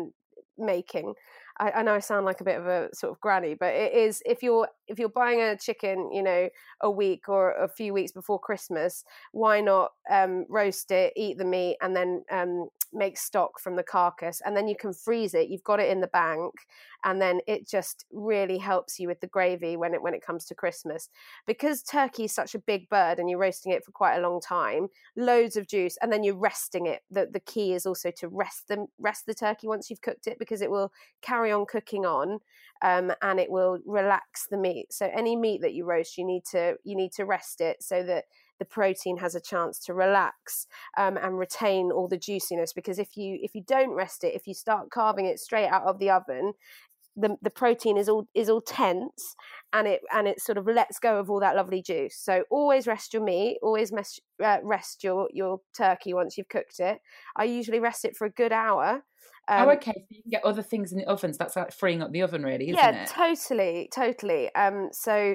making. I know I sound like a bit of a sort of granny, but it is, if you're buying a chicken, a week or a few weeks before Christmas, why not roast it, eat the meat, and then make stock from the carcass, and then you can freeze it. You've got it in the bank, and then it just really helps you with the gravy when it comes to Christmas. Because turkey is such a big bird and you're roasting it for quite a long time, loads of juice, and then you're resting it. The key is also to rest the turkey once you've cooked it, because it will carry on cooking on, and it will relax the meat. So any meat that you roast, you need to rest it so that the protein has a chance to relax and retain all the juiciness. Because if you don't rest it, if you start carving it straight out of the oven, the protein is all tense, and it sort of lets go of all that lovely juice. So always rest your meat, always rest your turkey once you've cooked it. I usually rest it for a good hour. Okay, so you can get other things in the oven, so that's like freeing up the oven, really, isn't it? Yeah, totally. So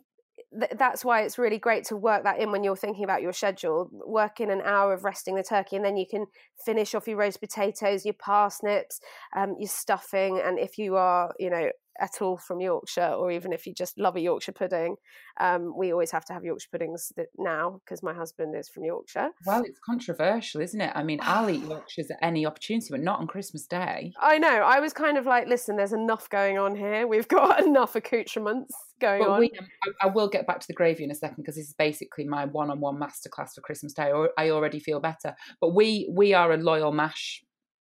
that's why it's really great to work that in when you're thinking about your schedule. Work in an hour of resting the turkey, and then you can finish off your roast potatoes, your parsnips, your stuffing. And if you are, at all from Yorkshire, or even if you just love a Yorkshire pudding, we always have to have Yorkshire puddings now because my husband is from Yorkshire. Well, it's controversial, isn't it? I mean, I'll eat Yorkshires at any opportunity, but not on Christmas Day. I know. I was kind of like, listen, there's enough going on here. We've got enough accoutrements going on. I will get back to the gravy in a second, because this is basically my one-on-one masterclass for Christmas Day. I already feel better. But we are a loyal mashed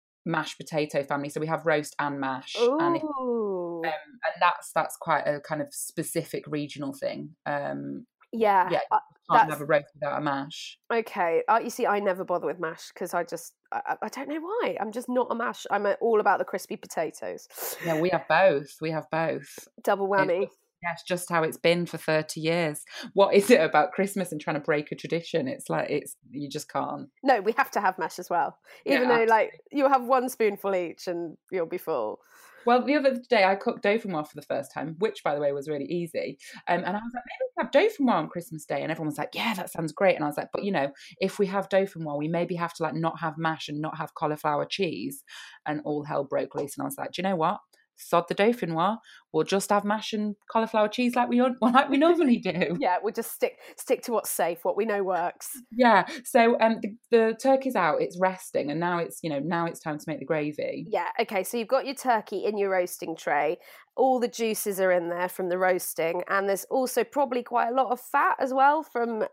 potato family, so we have roast and mash. Ooh. And that's quite a kind of specific regional thing. You can't have a roast without a mash. Okay, you see, I never bother with mash because I don't know why. I'm just not a mash. I'm all about the crispy potatoes. Yeah, we have both. Double whammy. Yes, just how it's been for 30 years. What is it about Christmas and trying to break a tradition? It's like, you just can't. No, we have to have mash as well. Even though, like, you'll have one spoonful each and you'll be full. Well, the other day I cooked dauphinoise for the first time, which, by the way, was really easy. And I was like, maybe we have dauphinoise on Christmas Day. And everyone was like, yeah, that sounds great. And I was like, but, if we have dauphinoise, we maybe have to, like, not have mash and not have cauliflower cheese. And all hell broke loose. And I was like, do you know what? Sod the dauphinoise, we'll just have mash and cauliflower cheese like we normally do. Yeah, we'll just stick to what's safe, what we know works. Yeah. So the turkey's out, it's resting, and now it's time to make the gravy. Yeah. Okay. So you've got your turkey in your roasting tray. All the juices are in there from the roasting, and there's also probably quite a lot of fat as well from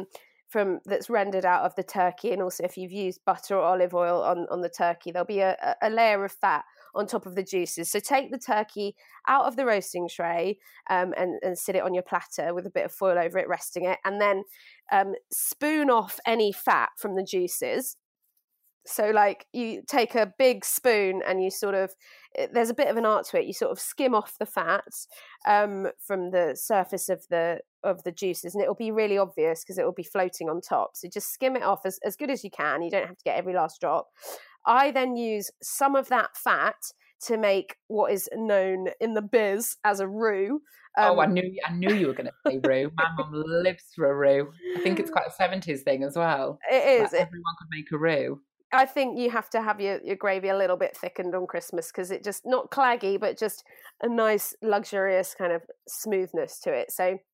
that's rendered out of the turkey. And also, if you've used butter or olive oil on the turkey, there'll be a layer of fat on top of the juices. So take the turkey out of the roasting tray and sit it on your platter with a bit of foil over it, resting it, and then spoon off any fat from the juices. So like you take a big spoon and you sort of, there's a bit of an art to it, you sort of skim off the fat from the surface of the juices, and it'll be really obvious because it will be floating on top. So just skim it off as good as you can. You don't have to get every last drop. I then use some of that fat to make what is known in the biz as a roux. I knew you were going to say roux. My mum lives for a roux. I think it's quite a 70s thing as well. It is. Like everyone could make a roux. I think you have to have your gravy a little bit thickened on Christmas because it just, not claggy, but just a nice luxurious kind of smoothness to it. So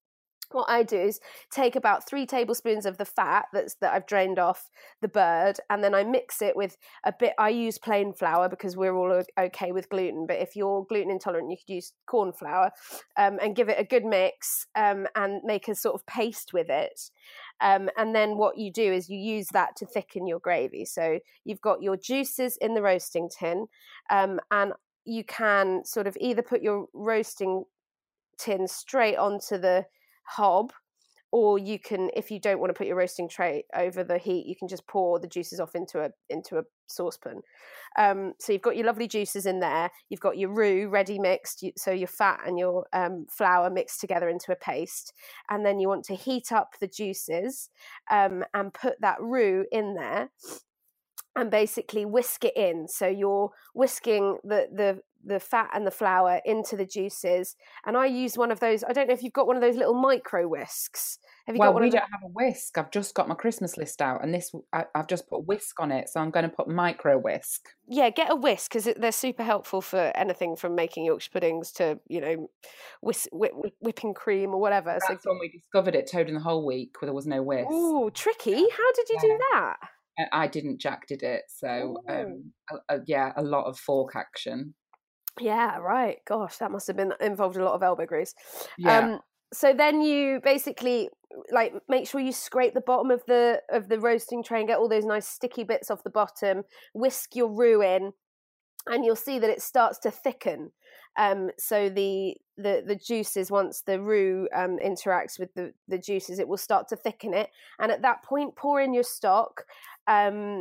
what I do is take about 3 tablespoons of the fat that I've drained off the bird, and then I mix it with a bit. I use plain flour because we're all okay with gluten, but if you're gluten intolerant, you could use corn flour, and give it a good mix, and make a sort of paste with it. And then what you do is you use that to thicken your gravy. So you've got your juices in the roasting tin, and you can sort of either put your roasting tin straight onto the hob, or you can, if you don't want to put your roasting tray over the heat, you can just pour the juices off into a saucepan. So you've got your lovely juices in there, you've got your roux ready mixed, so your fat and your flour mixed together into a paste, and then you want to heat up the juices, and put that roux in there and basically whisk it in. So you're whisking the fat and the flour into the juices. And I use one of those, I don't know if you've got one of those little micro whisks. Have you got one? We don't have a whisk. I've just got my Christmas list out, and I've just put whisk on it, so I'm going to put micro whisk. Yeah, get a whisk, because they're super helpful for anything from making Yorkshire puddings to, whipping cream or whatever. That's when we discovered it, Toad in the Whole week, where there was no whisk. Ooh, tricky. How did you do that? I didn't. Jack did it. So, a lot of fork action. Yeah, right. Gosh, that must have been involved a lot of elbow grease. Yeah. So then you basically make sure you scrape the bottom of the roasting tray and get all those nice sticky bits off the bottom. Whisk your roux in, and you'll see that it starts to thicken. So the juices, once the roux interacts with the juices, it will start to thicken it. And at that point, pour in your stock, and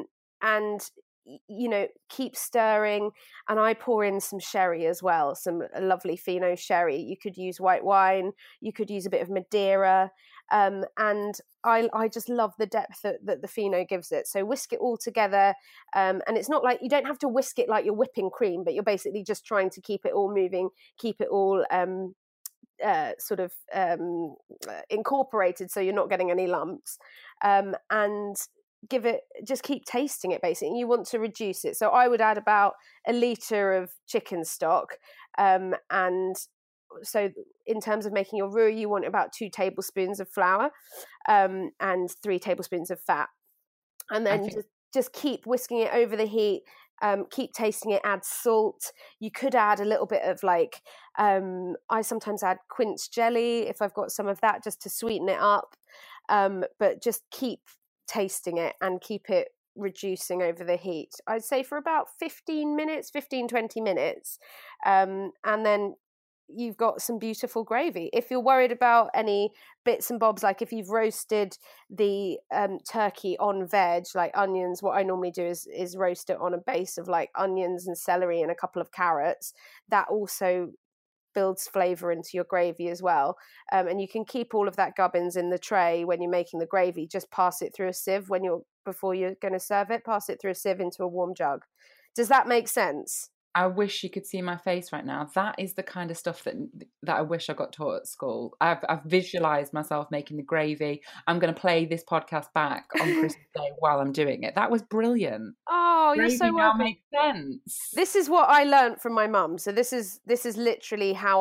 keep stirring. And I pour in some sherry as well, some lovely Fino sherry. You could use white wine, you could use a bit of Madeira, and I just love the depth that the Fino gives it. So whisk it all together, and it's not like, you don't have to whisk it like you're whipping cream, but you're basically just trying to keep it all moving, keep it all incorporated, so you're not getting any lumps, and just keep tasting it. Basically, you want to reduce it, so I would add about a litre of chicken stock, and so in terms of making your roux, you want about 2 tablespoons of flour, and 3 tablespoons of fat, and then just keep whisking it over the heat. Keep tasting it, add salt. You could add a little bit of I sometimes add quince jelly if I've got some of that, just to sweeten it up, but just keep tasting it and keep it reducing over the heat. I'd say for about 15, 20 minutes, and then you've got some beautiful gravy. If you're worried about any bits and bobs, like if you've roasted the turkey on veg, like onions, what I normally do is roast it on a base of onions and celery and a couple of carrots. That also builds flavour into your gravy as well. And you can keep all of that gubbins in the tray when you're making the gravy. Just pass it through a sieve before you're going to serve it. Pass it through a sieve into a warm jug. Does that make sense? I wish you could see my face right now. That is the kind of stuff that I wish I got taught at school. I've visualised myself making the gravy. I'm going to play this podcast back on Christmas Day while I'm doing it. That was brilliant. Oh, gravy you're so now welcome. Makes sense. This is what I learned from my mum. So this is literally how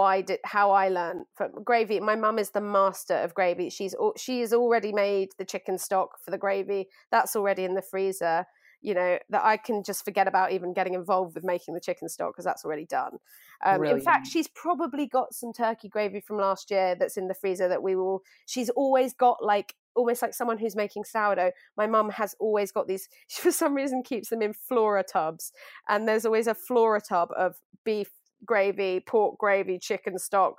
I learned from gravy. My mum is the master of gravy. She has already made the chicken stock for the gravy. That's already in the freezer. That I can just forget about even getting involved with making the chicken stock, because that's already done. In fact, she's probably got some turkey gravy from last year that's in the freezer that she's always got, almost like someone who's making sourdough. My mum has always got these, she for some reason keeps them in flora tubs, and there's always a flora tub of beef gravy, pork gravy, chicken stock,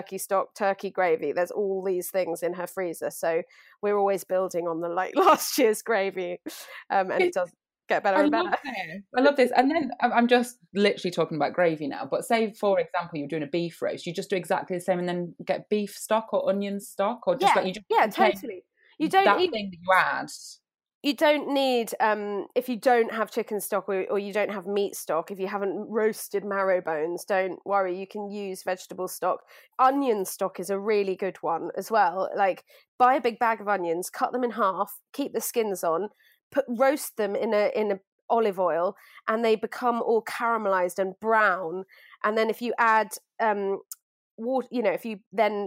turkey gravy. There's all these things in her freezer, so we're always building on the last year's gravy, and it does get better and better. I love this. And then I'm just literally talking about gravy now, but say for example you're doing a beef roast, you just do exactly the same and then get beef stock or onion stock, or just totally. You don't that thing that you add. You don't need, if you don't have chicken stock or you don't have meat stock, if you haven't roasted marrow bones, don't worry, you can use vegetable stock. Onion stock is a really good one as well. Buy a big bag of onions, cut them in half, keep the skins on, roast them in a olive oil, and they become all caramelized and brown. And then if you add water, if you then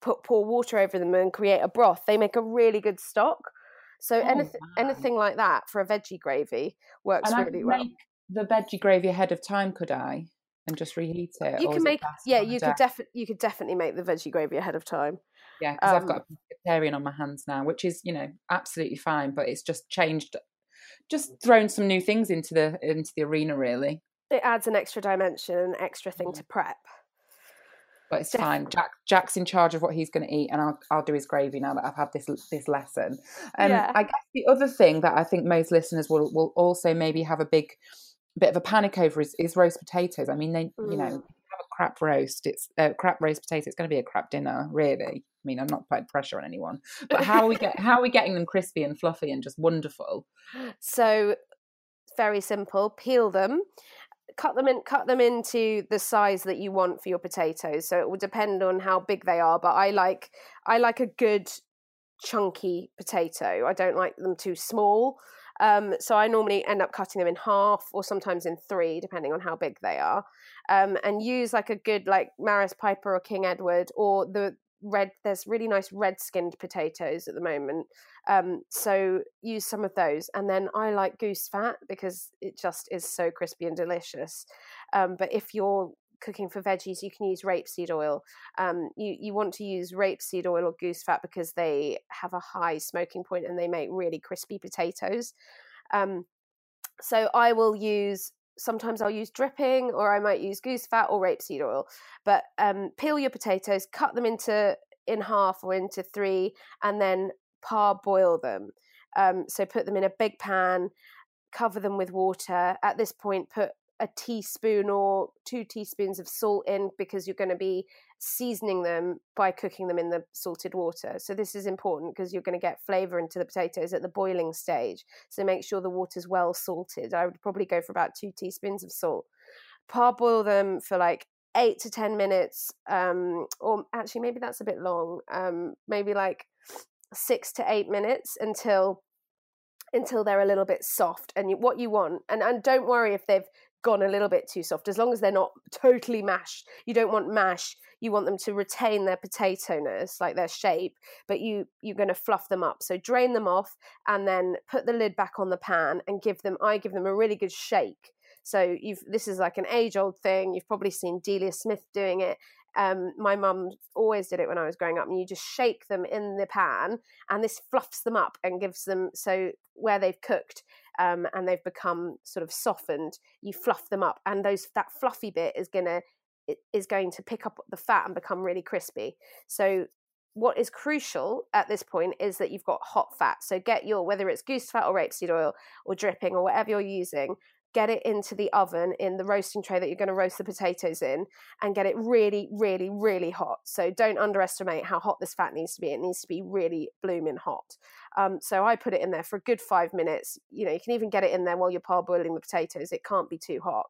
pour water over them and create a broth. They make a really good stock. So anything like that for a veggie gravy works really well. Make the veggie gravy ahead of time, could I? And just reheat it? You can make, you could definitely make the veggie gravy ahead of time. Yeah, because I've got a vegetarian on my hands now, which is, absolutely fine, but it's just changed, just thrown some new things into the arena, really. It adds an extra dimension, an extra thing to prep. But it's fine. Jack's in charge of what he's going to eat, and I'll do his gravy now that I've had this lesson. I guess the other thing that I think most listeners will also maybe have a bit of a panic over is roast potatoes. I mean, they have a crap roast. It's a crap roast potato. It's going to be a crap dinner, really. I mean, I'm not putting pressure on anyone, but how are we getting them crispy and fluffy and just wonderful? So very simple. Peel them. Cut them into the size that you want for your potatoes. So it will depend on how big they are, but I like a good chunky potato. I don't like them too small. So I normally end up cutting them in half or sometimes in 3, depending on how big they are. And use like a good Maris Piper or King Edward, or there's really nice red skinned potatoes at the moment. So use some of those. And then I like goose fat because it just is so crispy and delicious. But if you're cooking for veggies, you can use rapeseed oil. You want to use rapeseed oil or goose fat because they have a high smoking point and they make really crispy potatoes. So I will sometimes I'll use dripping, or I might use goose fat or rapeseed oil. But peel your potatoes, cut them in half or into 3, and then parboil them. So put them in a big pan, cover them with water. At this point, put a teaspoon or 2 teaspoons of salt in, because you're going to be seasoning them by cooking them in the salted water. So this is important because you're going to get flavour into the potatoes at the boiling stage. So make sure the water's well salted. I would probably go for about 2 teaspoons of salt. Parboil them for 8 to 10 minutes, or actually maybe that's a bit long, maybe 6 to 8 minutes until they're a little bit soft. And what you want, and don't worry if they've gone a little bit too soft, as long as they're not totally mashed. You don't want mash. You want them to retain their potato-ness, their shape, but you're going to fluff them up. So drain them off and then put the lid back on the pan and I give them a really good shake. So this is an age-old thing. You've probably seen Delia Smith doing it. My mum always did it when I was growing up, and you just shake them in the pan, and this fluffs them up and gives them, so where they've cooked and they've become sort of softened, you fluff them up, and that fluffy bit is going to pick up the fat and become really crispy. So what is crucial at this point is that you've got hot fat. So get whether it's goose fat or rapeseed oil or dripping or whatever you're using, get it into the oven in the roasting tray that you're going to roast the potatoes in, and get it really, really, really hot. So don't underestimate how hot this fat needs to be. It needs to be really blooming hot. So I put it in there for a good 5 minutes. You can even get it in there while you're parboiling the potatoes. It can't be too hot.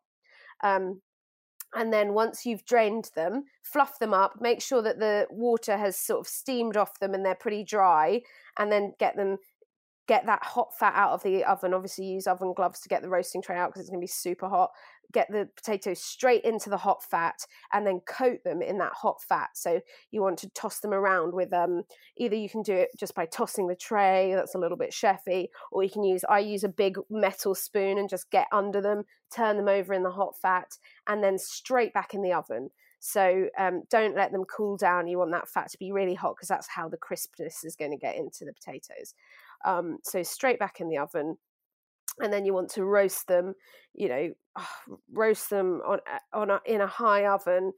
And then once you've drained them, fluff them up, make sure that the water has sort of steamed off them and they're pretty dry, and then get that hot fat out of the oven. Obviously use oven gloves to get the roasting tray out because it's going to be super hot. Get the potatoes straight into the hot fat and then coat them in that hot fat. So you want to toss them around with either you can do it just by tossing the tray, that's a little bit chefy, or I use a big metal spoon and just get under them, turn them over in the hot fat, and then straight back in the oven. So don't let them cool down. You want that fat to be really hot because that's how the crispness is going to get into the potatoes. So straight back in the oven, and then you want to roast them. Roast them in a high oven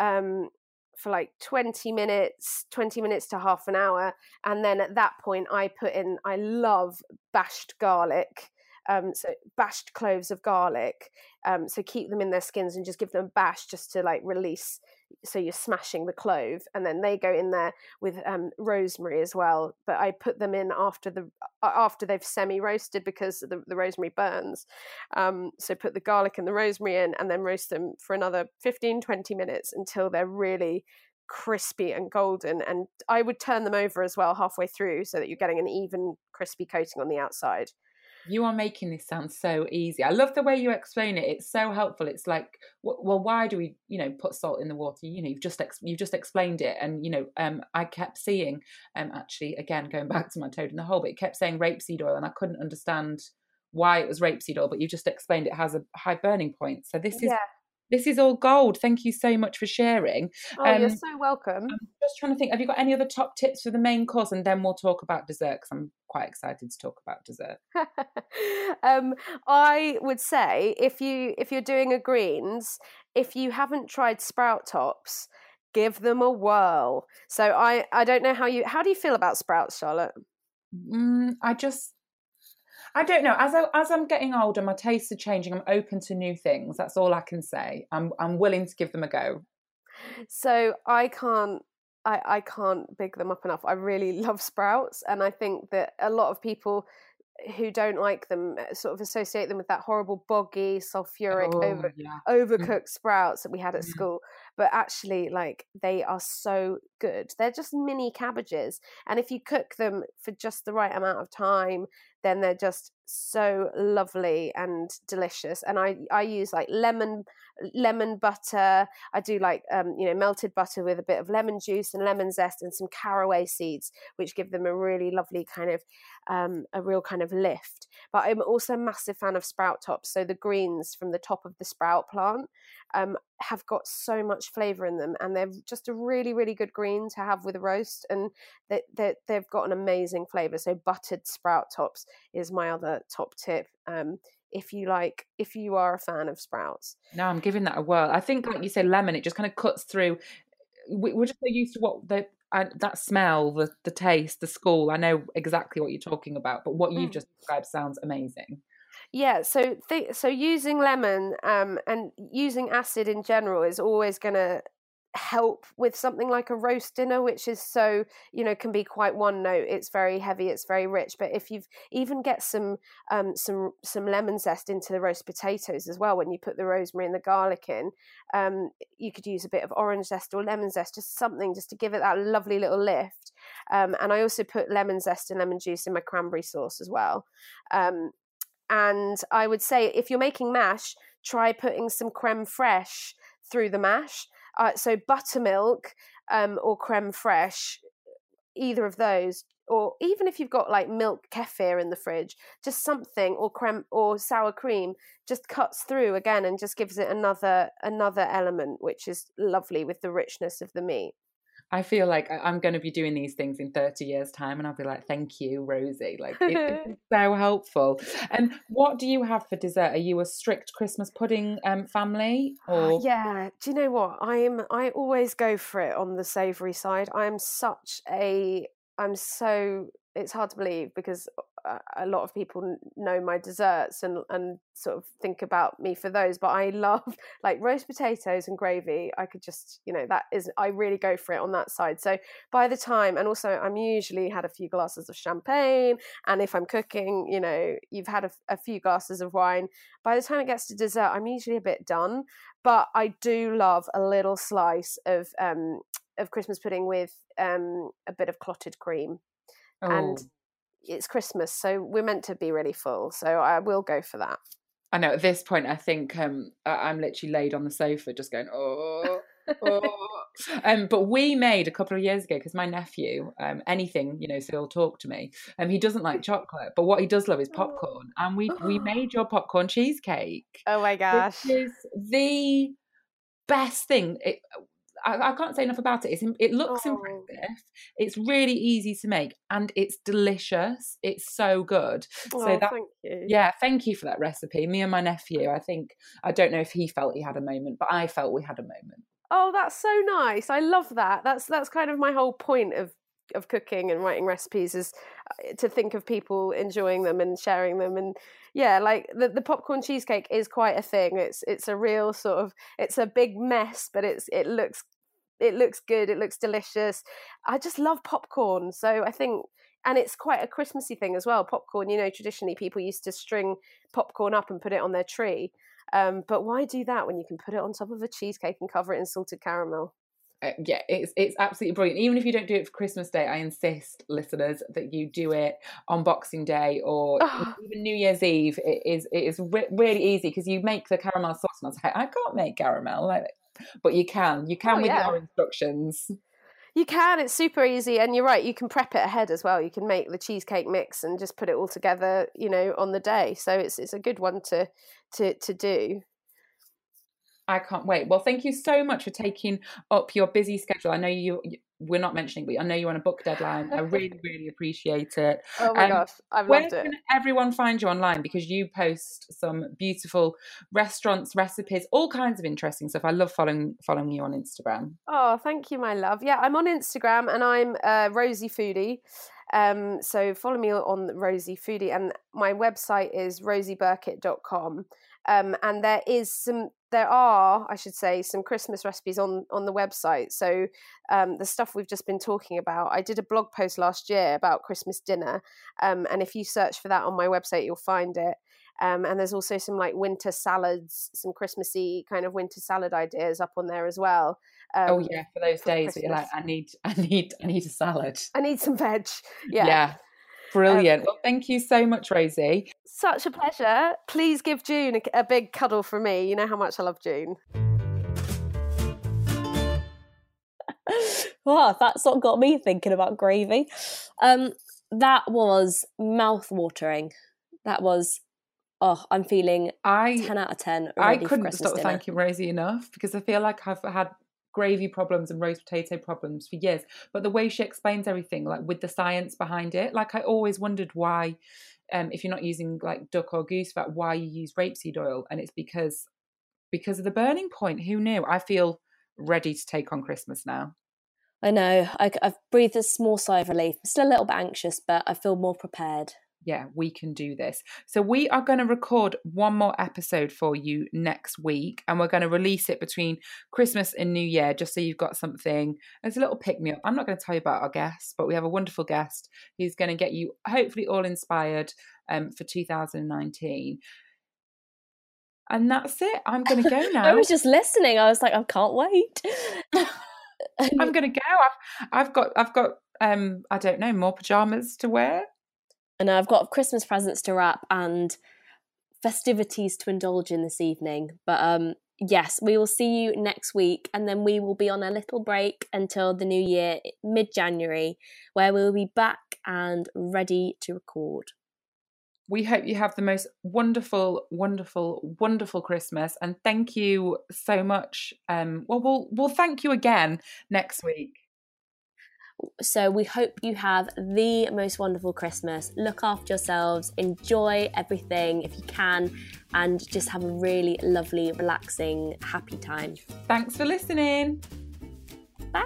for 20 minutes to half an hour, and then at that point I love bashed garlic. So bashed cloves of garlic. So keep them in their skins and just give them a bash just to release. So you're smashing the clove, and then they go in there with rosemary as well. But I put them in after they've semi-roasted because the rosemary burns. So put the garlic and the rosemary in, and then roast them for another 15-20 minutes until they're really crispy and golden. And I would turn them over as well halfway through so that you're getting an even crispy coating on the outside. You are making this sound so easy. I love the way you explain it. It's so helpful. It's like, well, why do we, put salt in the water? You've just explained it, and I kept seeing, actually, again going back to my toad in the hole, but it kept saying rapeseed oil, and I couldn't understand why it was rapeseed oil. But you just explained it has a high burning point. So this is all gold. Thank you so much for sharing. Oh, you're so welcome. I'm just trying to think, have you got any other top tips for the main course? And then we'll talk about dessert, because I'm quite excited to talk about dessert. I would say if you're doing a greens, if you haven't tried sprout tops, give them a whirl. So I don't know how do you feel about sprouts, Charlotte? I don't know. As I'm getting older, my tastes are changing. I'm open to new things. That's all I can say. I'm willing to give them a go. So I can't big them up enough. I really love sprouts, and I think that a lot of people who don't like them sort of associate them with that horrible boggy, sulfuric, overcooked sprouts that we had at school. But actually, like, they are so good. They're just mini cabbages, and if you cook them for just the right amount of time, then they're just so lovely and delicious. And I use like lemon butter. I do like melted butter with a bit of lemon juice and lemon zest and some caraway seeds, which give them a really lovely kind of a real kind of lift. But I'm also a massive fan of sprout tops. So the greens from the top of the sprout plant have got so much flavour in them, and they're just a really, really good green to have with a roast, and they've got an amazing flavour. So buttered sprout tops is my other top tip. If you are a fan of sprouts. No, I'm giving that a whirl. I think, like you say, lemon, it just kind of cuts through. We're just so used to what that smell, the taste, the school. I know exactly what you're talking about, but what you've just described sounds amazing. Yeah, so using lemon and using acid in general is always going to help with something like a roast dinner, which is so, can be quite one note. It's very heavy, it's very rich. But if you've even get some lemon zest into the roast potatoes as well, when you put the rosemary and the garlic in, you could use a bit of orange zest or lemon zest, just something just to give it that lovely little lift. And I also put lemon zest and lemon juice in my cranberry sauce as well. And I would say if you're making mash, try putting some creme fraiche through the mash. So buttermilk or creme fraiche, either of those, or even if you've got like milk kefir in the fridge, just something, or creme or sour cream, just cuts through again and just gives it another element, which is lovely with the richness of the meat. I feel like I'm going to be doing these things in 30 years' time, and I'll be like, thank you, Rosie. Like, it's so helpful. And what do you have for dessert? Are you a strict Christmas pudding family? Or Yeah, do you know what? I always go for it on the savoury side. It's hard to believe because a lot of people know my desserts and sort of think about me for those, but I love like roast potatoes and gravy. I could just, I really go for it on that side. So by the time, and also I'm usually had a few glasses of champagne, and if I'm cooking, you've had a few glasses of wine. By the time it gets to dessert, I'm usually a bit done, but I do love a little slice of Christmas pudding with a bit of clotted cream. And it's Christmas, so we're meant to be really full, so I will go for that. I know at this point I think I'm literally laid on the sofa just going but we made a couple of years ago, because my nephew anything, so he'll talk to me, he doesn't like chocolate, but what he does love is popcorn, and we made your popcorn cheesecake. Oh my gosh, which is the best thing. I can't say enough about it. It looks impressive. It's really easy to make, and it's delicious. It's so good. Thank you. Yeah, thank you for that recipe. Me and my nephew, I don't know if he felt he had a moment, but I felt we had a moment. Oh, that's so nice. I love that. That's kind of my whole point of cooking and writing recipes, is to think of people enjoying them and sharing them. And yeah, like the popcorn cheesecake is quite a thing. It's a real sort of, it's a big mess, but it looks good, it looks delicious. I just love popcorn. So I think, and it's quite a Christmassy thing as well. Popcorn, traditionally people used to string popcorn up and put it on their tree. But why do that when you can put it on top of a cheesecake and cover it in salted caramel? yeah, it's absolutely brilliant. Even if you don't do it for Christmas Day, I insist, listeners, that you do it on Boxing Day or even New Year's Eve. It is really easy because you make the caramel sauce, and I was like, I can't make caramel, but you can with your instructions. You can. It's super easy, and you're right. You can prep it ahead as well. You can make the cheesecake mix and just put it all together, on the day. So it's a good one to do. I can't wait. Well, thank you so much for taking up your busy schedule. I know we're not mentioning, but I know you're on a book deadline. I really, really appreciate it. Oh my gosh, I've loved it. Where can everyone find you online? Because you post some beautiful restaurants, recipes, all kinds of interesting stuff. I love following you on Instagram. Oh, thank you, my love. Yeah, I'm on Instagram and I'm Rosie Foodie. So follow me on Rosie Foodie, and my website is rosieburkett.com. And there are, I should say, some Christmas recipes on the website. So the stuff we've just been talking about, I did a blog post last year about Christmas dinner. And if you search for that on my website, you'll find it. And there's also some like winter salads, some Christmassy kind of winter salad ideas up on there as well. For those days that you're like, I need a salad. I need some veg. Yeah. Brilliant. Well, thank you so much, Rosie. Such a pleasure. Please give June a big cuddle from me. You know how much I love June. Wow, that's what got me thinking about gravy. That was mouth-watering. That was, I'm feeling 10 out of 10 I ready couldn't for Christmas stop dinner. thanking Rosie enough, because I feel like I've had gravy problems and roast potato problems for years, but the way she explains everything, like with the science behind it, like I always wondered why, if you're not using like duck or goose fat, why you use rapeseed oil, and it's because of the burning point. Who knew? I feel ready to take on Christmas now. I know. I've breathed a small sigh of relief. I'm still a little bit anxious, but I feel more prepared. Yeah, we can do this. So we are going to record one more episode for you next week, and we're going to release it between Christmas and New Year, just so you've got something as a little pick-me-up. I'm not going to tell you about our guest, but we have a wonderful guest who's going to get you hopefully all inspired for 2019. And that's it. I'm going to go now. I was just listening. I was like, I can't wait. I'm going to go. I've got I don't know, more pajamas to wear. And I've got Christmas presents to wrap and festivities to indulge in this evening. But yes, we will see you next week, and then we will be on a little break until the new year, mid-January, where we'll be back and ready to record. We hope you have the most wonderful, wonderful, wonderful Christmas, and thank you so much. We'll thank you again next week. So we hope you have the most wonderful Christmas. Look after yourselves, enjoy everything if you can, and just have a really lovely, relaxing, happy time. Thanks for listening. Bye.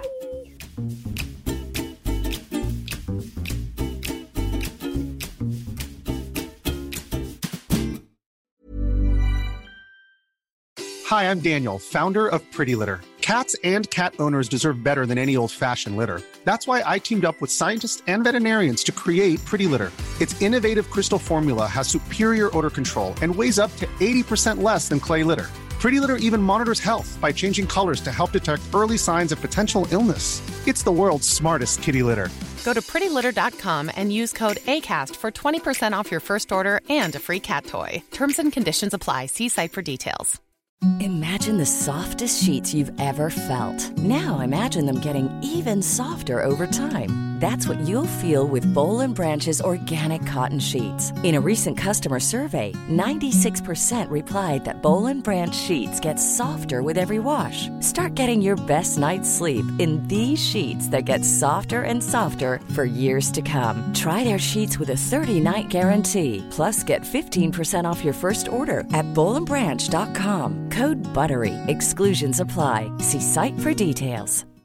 Hi, I'm Daniel, founder of Pretty Litter. Cats and cat owners deserve better than any old-fashioned litter. That's why I teamed up with scientists and veterinarians to create Pretty Litter. Its innovative crystal formula has superior odor control and weighs up to 80% less than clay litter. Pretty Litter even monitors health by changing colors to help detect early signs of potential illness. It's the world's smartest kitty litter. Go to prettylitter.com and use code ACAST for 20% off your first order and a free cat toy. Terms and conditions apply. See site for details. Imagine the softest sheets you've ever felt. Now imagine them getting even softer over time. That's what you'll feel with Boll & Branch's organic cotton sheets. In a recent customer survey, 96% replied that Boll & Branch sheets get softer with every wash. Start getting your best night's sleep in these sheets that get softer and softer for years to come. Try their sheets with a 30-night guarantee. Plus, get 15% off your first order at bollandbranch.com. Code BUTTERY. Exclusions apply. See site for details.